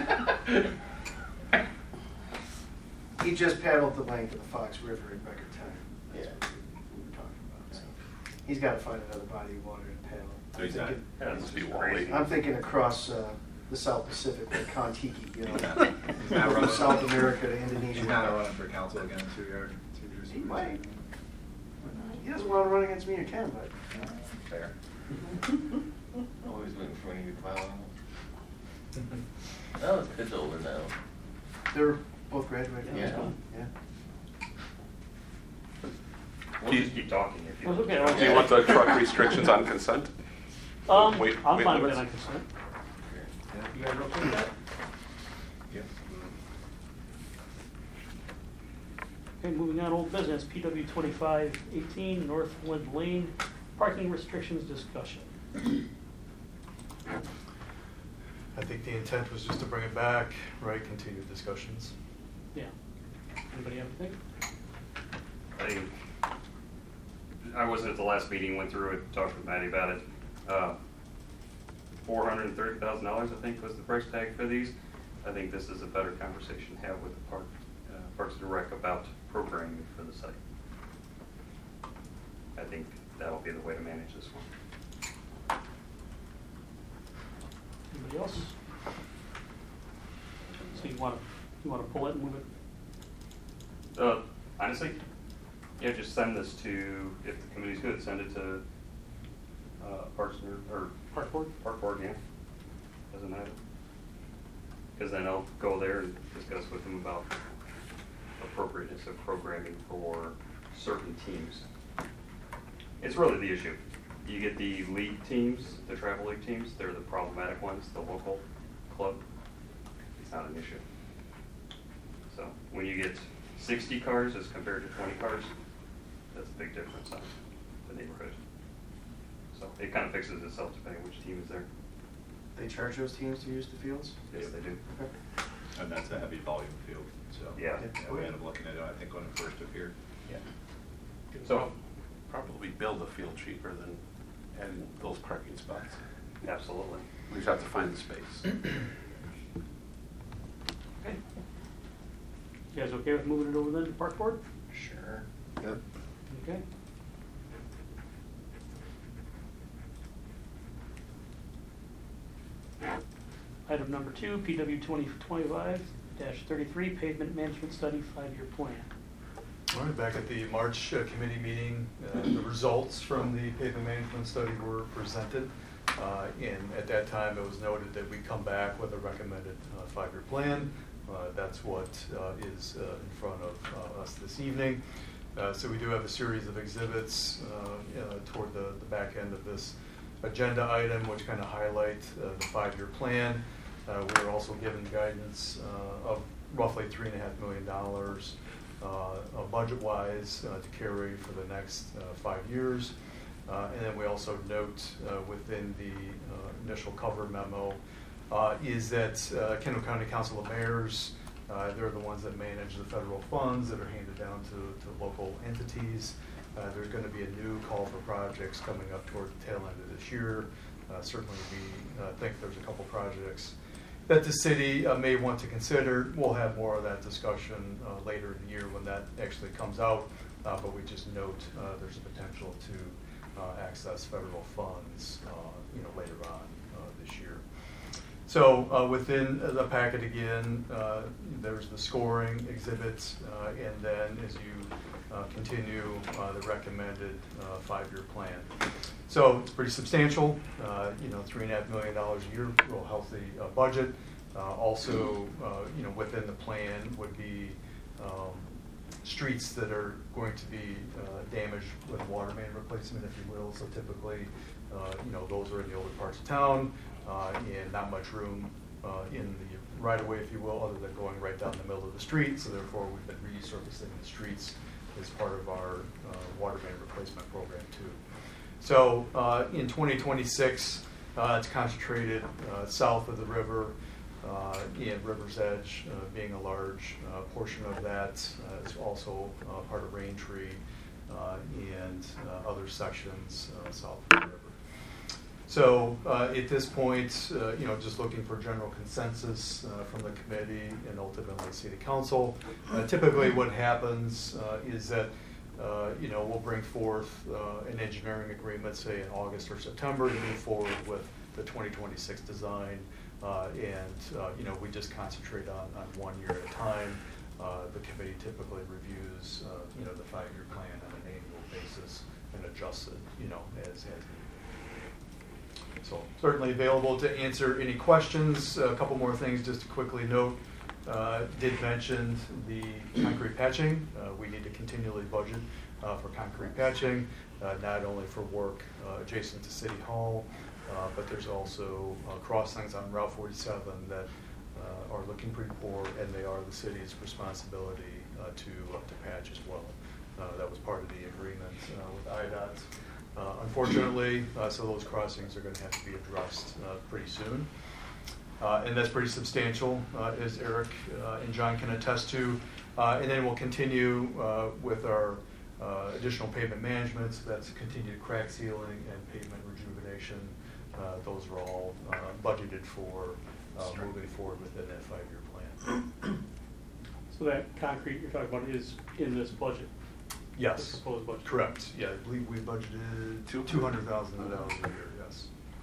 He just paddled the length of the Fox River in record time. That's Yeah. what we were talking about. So he's gotta find another body of water to paddle. I'm He's not- thinking- Yeah, Must this be is Wally. crazy. I'm thinking across the South Pacific, like Kon-Tiki, you know, He's not from running. South America to Indonesia. He's not running for council again in 2 years. He might. He doesn't want to run against me or Ken, but Fair. Always waiting for when you plow. Oh, his kid's older now. they're both graduated from high Yeah. school. Yeah. We'll just keep talking if you. That's okay. Do you want the truck restrictions on consent? Wait- I'm wait fine with limits? that on consent. You guys okay with that? Yeah. Okay, moving on, old business, PW 2518 Northland Lane, parking restrictions discussion. I think the intent was just to bring it back, right, continue discussions. Yeah. Anybody have anything? I wasn't at the last meeting, went through it, talked with Maddie about it. $430,000, I think, was the price tag for these. I think this is a better conversation to have with the Parks and Rec about programming for the site. I think that'll be the way to manage this one. Anybody else? So you wanna pull it and move it? Honestly, yeah, just send this to, if the committee's good, send it to Parks or Park board? Park Board, yeah. Doesn't matter. Because then I'll go there and discuss with them about appropriateness of programming for certain teams. It's really the issue. You get the league teams, the travel league teams, they're the problematic ones, the local club. It's not an issue. So when you get 60 cars as compared to 20 cars, that's a big difference on the neighborhood. So it kind of fixes itself depending which team is there. They charge those teams to use the fields? Yes, they do. Okay. And that's a heavy volume field, so. Yeah. We ended up looking at it, I think, when it first appeared. Yeah. So probably build a field cheaper than adding those parking spots. Absolutely. We just have to find the space. Okay. You guys okay with moving it over then to Park board? Sure. Yep. Okay. Item number 2, PW 2025-33 pavement management study 5-year plan. All right, back at the March committee meeting, the results from the pavement management study were presented. And at that time, it was noted that we come back with a recommended 5-year plan. That's what is in front of us this evening. So we do have a series of exhibits toward the back end of this agenda item, which kind of highlight the 5-year plan. We're also given guidance of roughly $3.5 million budget-wise to carry for the next 5 years. And then we also note within the initial cover memo is that Kendall County Council of Mayors, they're the ones that manage the federal funds that are handed down to local entities. There's going to be a new call for projects coming up toward the tail end of this year. Certainly we think there's a couple projects that the city may want to consider. We'll have more of that discussion later in the year when that actually comes out, but we just note there's a potential to access federal funds later on this year. So within the packet again, there's the scoring exhibits, and then as you continue the recommended 5-year plan. So it's pretty substantial, $3.5 million a year, real healthy budget. Also, within the plan would be streets that are going to be damaged with water main replacement, if you will. So typically, those are in the older parts of town, and not much room in the right-of-way, if you will, other than going right down the middle of the street. So therefore, we've been resurfacing the streets as part of our water main replacement program too. So in 2026, it's concentrated south of the river, and River's Edge being a large portion of that. It's also part of Raintree and other sections south of the river. So at this point, just looking for general consensus from the committee and ultimately City Council. Typically what happens is that we'll bring forth an engineering agreement, say in August or September, to move forward with the 2026 design. And we just concentrate on 1 year at a time. The committee typically reviews the 5-year plan on an annual basis and adjusts it as needed. So certainly available to answer any questions. A couple more things just to quickly note. Did mention the concrete patching. We need to continually budget for concrete patching, not only for work adjacent to City Hall, but there's also crossings on Route 47 that are looking pretty poor, and they are the city's responsibility to patch as well. That was part of the agreement with IDOT. Unfortunately, so those crossings are going to have to be addressed pretty soon. And that's pretty substantial, as Eric and John can attest to. And then we'll continue with our additional pavement management. So that's continued crack sealing and pavement rejuvenation. Those are all budgeted for moving forward within that 5-year plan. So that concrete you're talking about is in this budget? Yes. The proposed budget? Correct. Yeah, I believe we budgeted $200,000 a year, yes.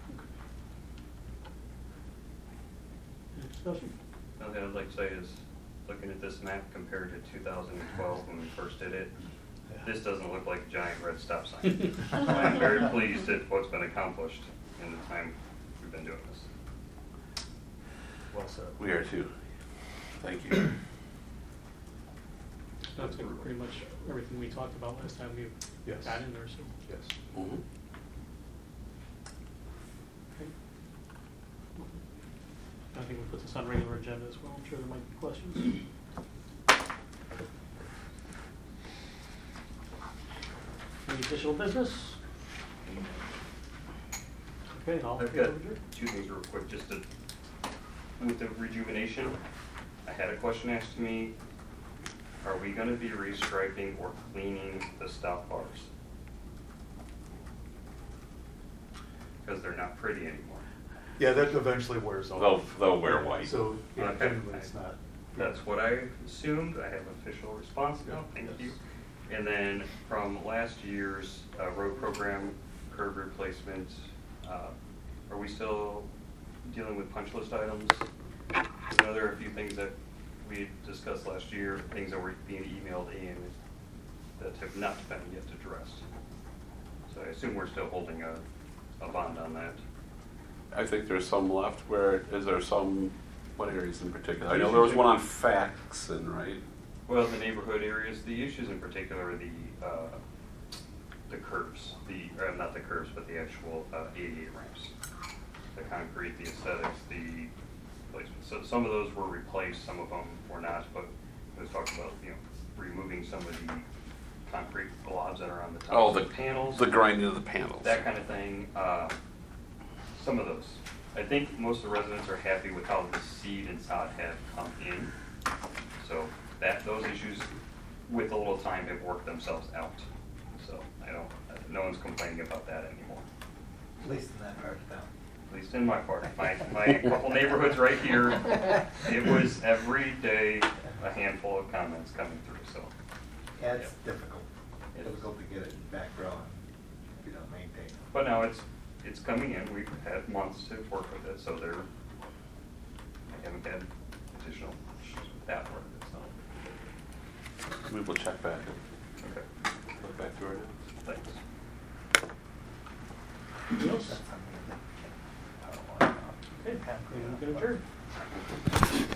Any discussion? Another thing I'd like to say is, looking at this map compared to 2012 when we first did it, this doesn't look like a giant red stop sign. I'm very pleased at what's been accomplished in the time we've been doing this. Well said. We are too. Thank you. That's pretty much everything we talked about last time we Yes. got in there, so. Yes. Mhm. Okay. I think we'll put this on regular agenda as well. I'm sure there might be questions. Any additional business? Okay, I'll. I've got 2 things real quick, just to, with the rejuvenation, I had a question asked to me. Are we gonna be restriping or cleaning the stop bars? Because they're not pretty anymore. Yeah, that eventually wears off. They'll wear white. So, yeah, Okay. technically it's not. That's what I assumed. I have an official response now, thank you. And then from last year's road program, curb replacement, are we still dealing with punch list items? I know there are a few things that we discussed last year, things that were being emailed in that have not been yet addressed. So I assume we're still holding a bond on that. I think there's some left. Is there some, what areas in particular? I know there was one on Faxon, right? Well, the neighborhood areas, the issues in particular are the curbs, not the curbs, but the actual ADA ramps. The concrete, the aesthetics, the placement. So some of those were replaced, some of them were not, but it was talked about, removing some of the concrete globs that are on the top of the panels. The grinding of the panels. That kind of thing. Some of those. I think most of the residents are happy with how the seed and sod have come in. So those issues, with a little time, have worked themselves out. So no one's complaining about that anymore. At least in that part of town. At least in my part. My couple neighborhoods right here, it was every day a handful of comments coming through, so. Yeah, it's Yeah. difficult. It is. Difficult to get it back growing if you don't maintain it. But now it's coming in. We've had months to work with it, so I haven't had additional issues with that part of it, so. We will check back. Okay. Look back through it. Thanks. Anything else? That's something that I don't want to know. Okay, we can adjourn.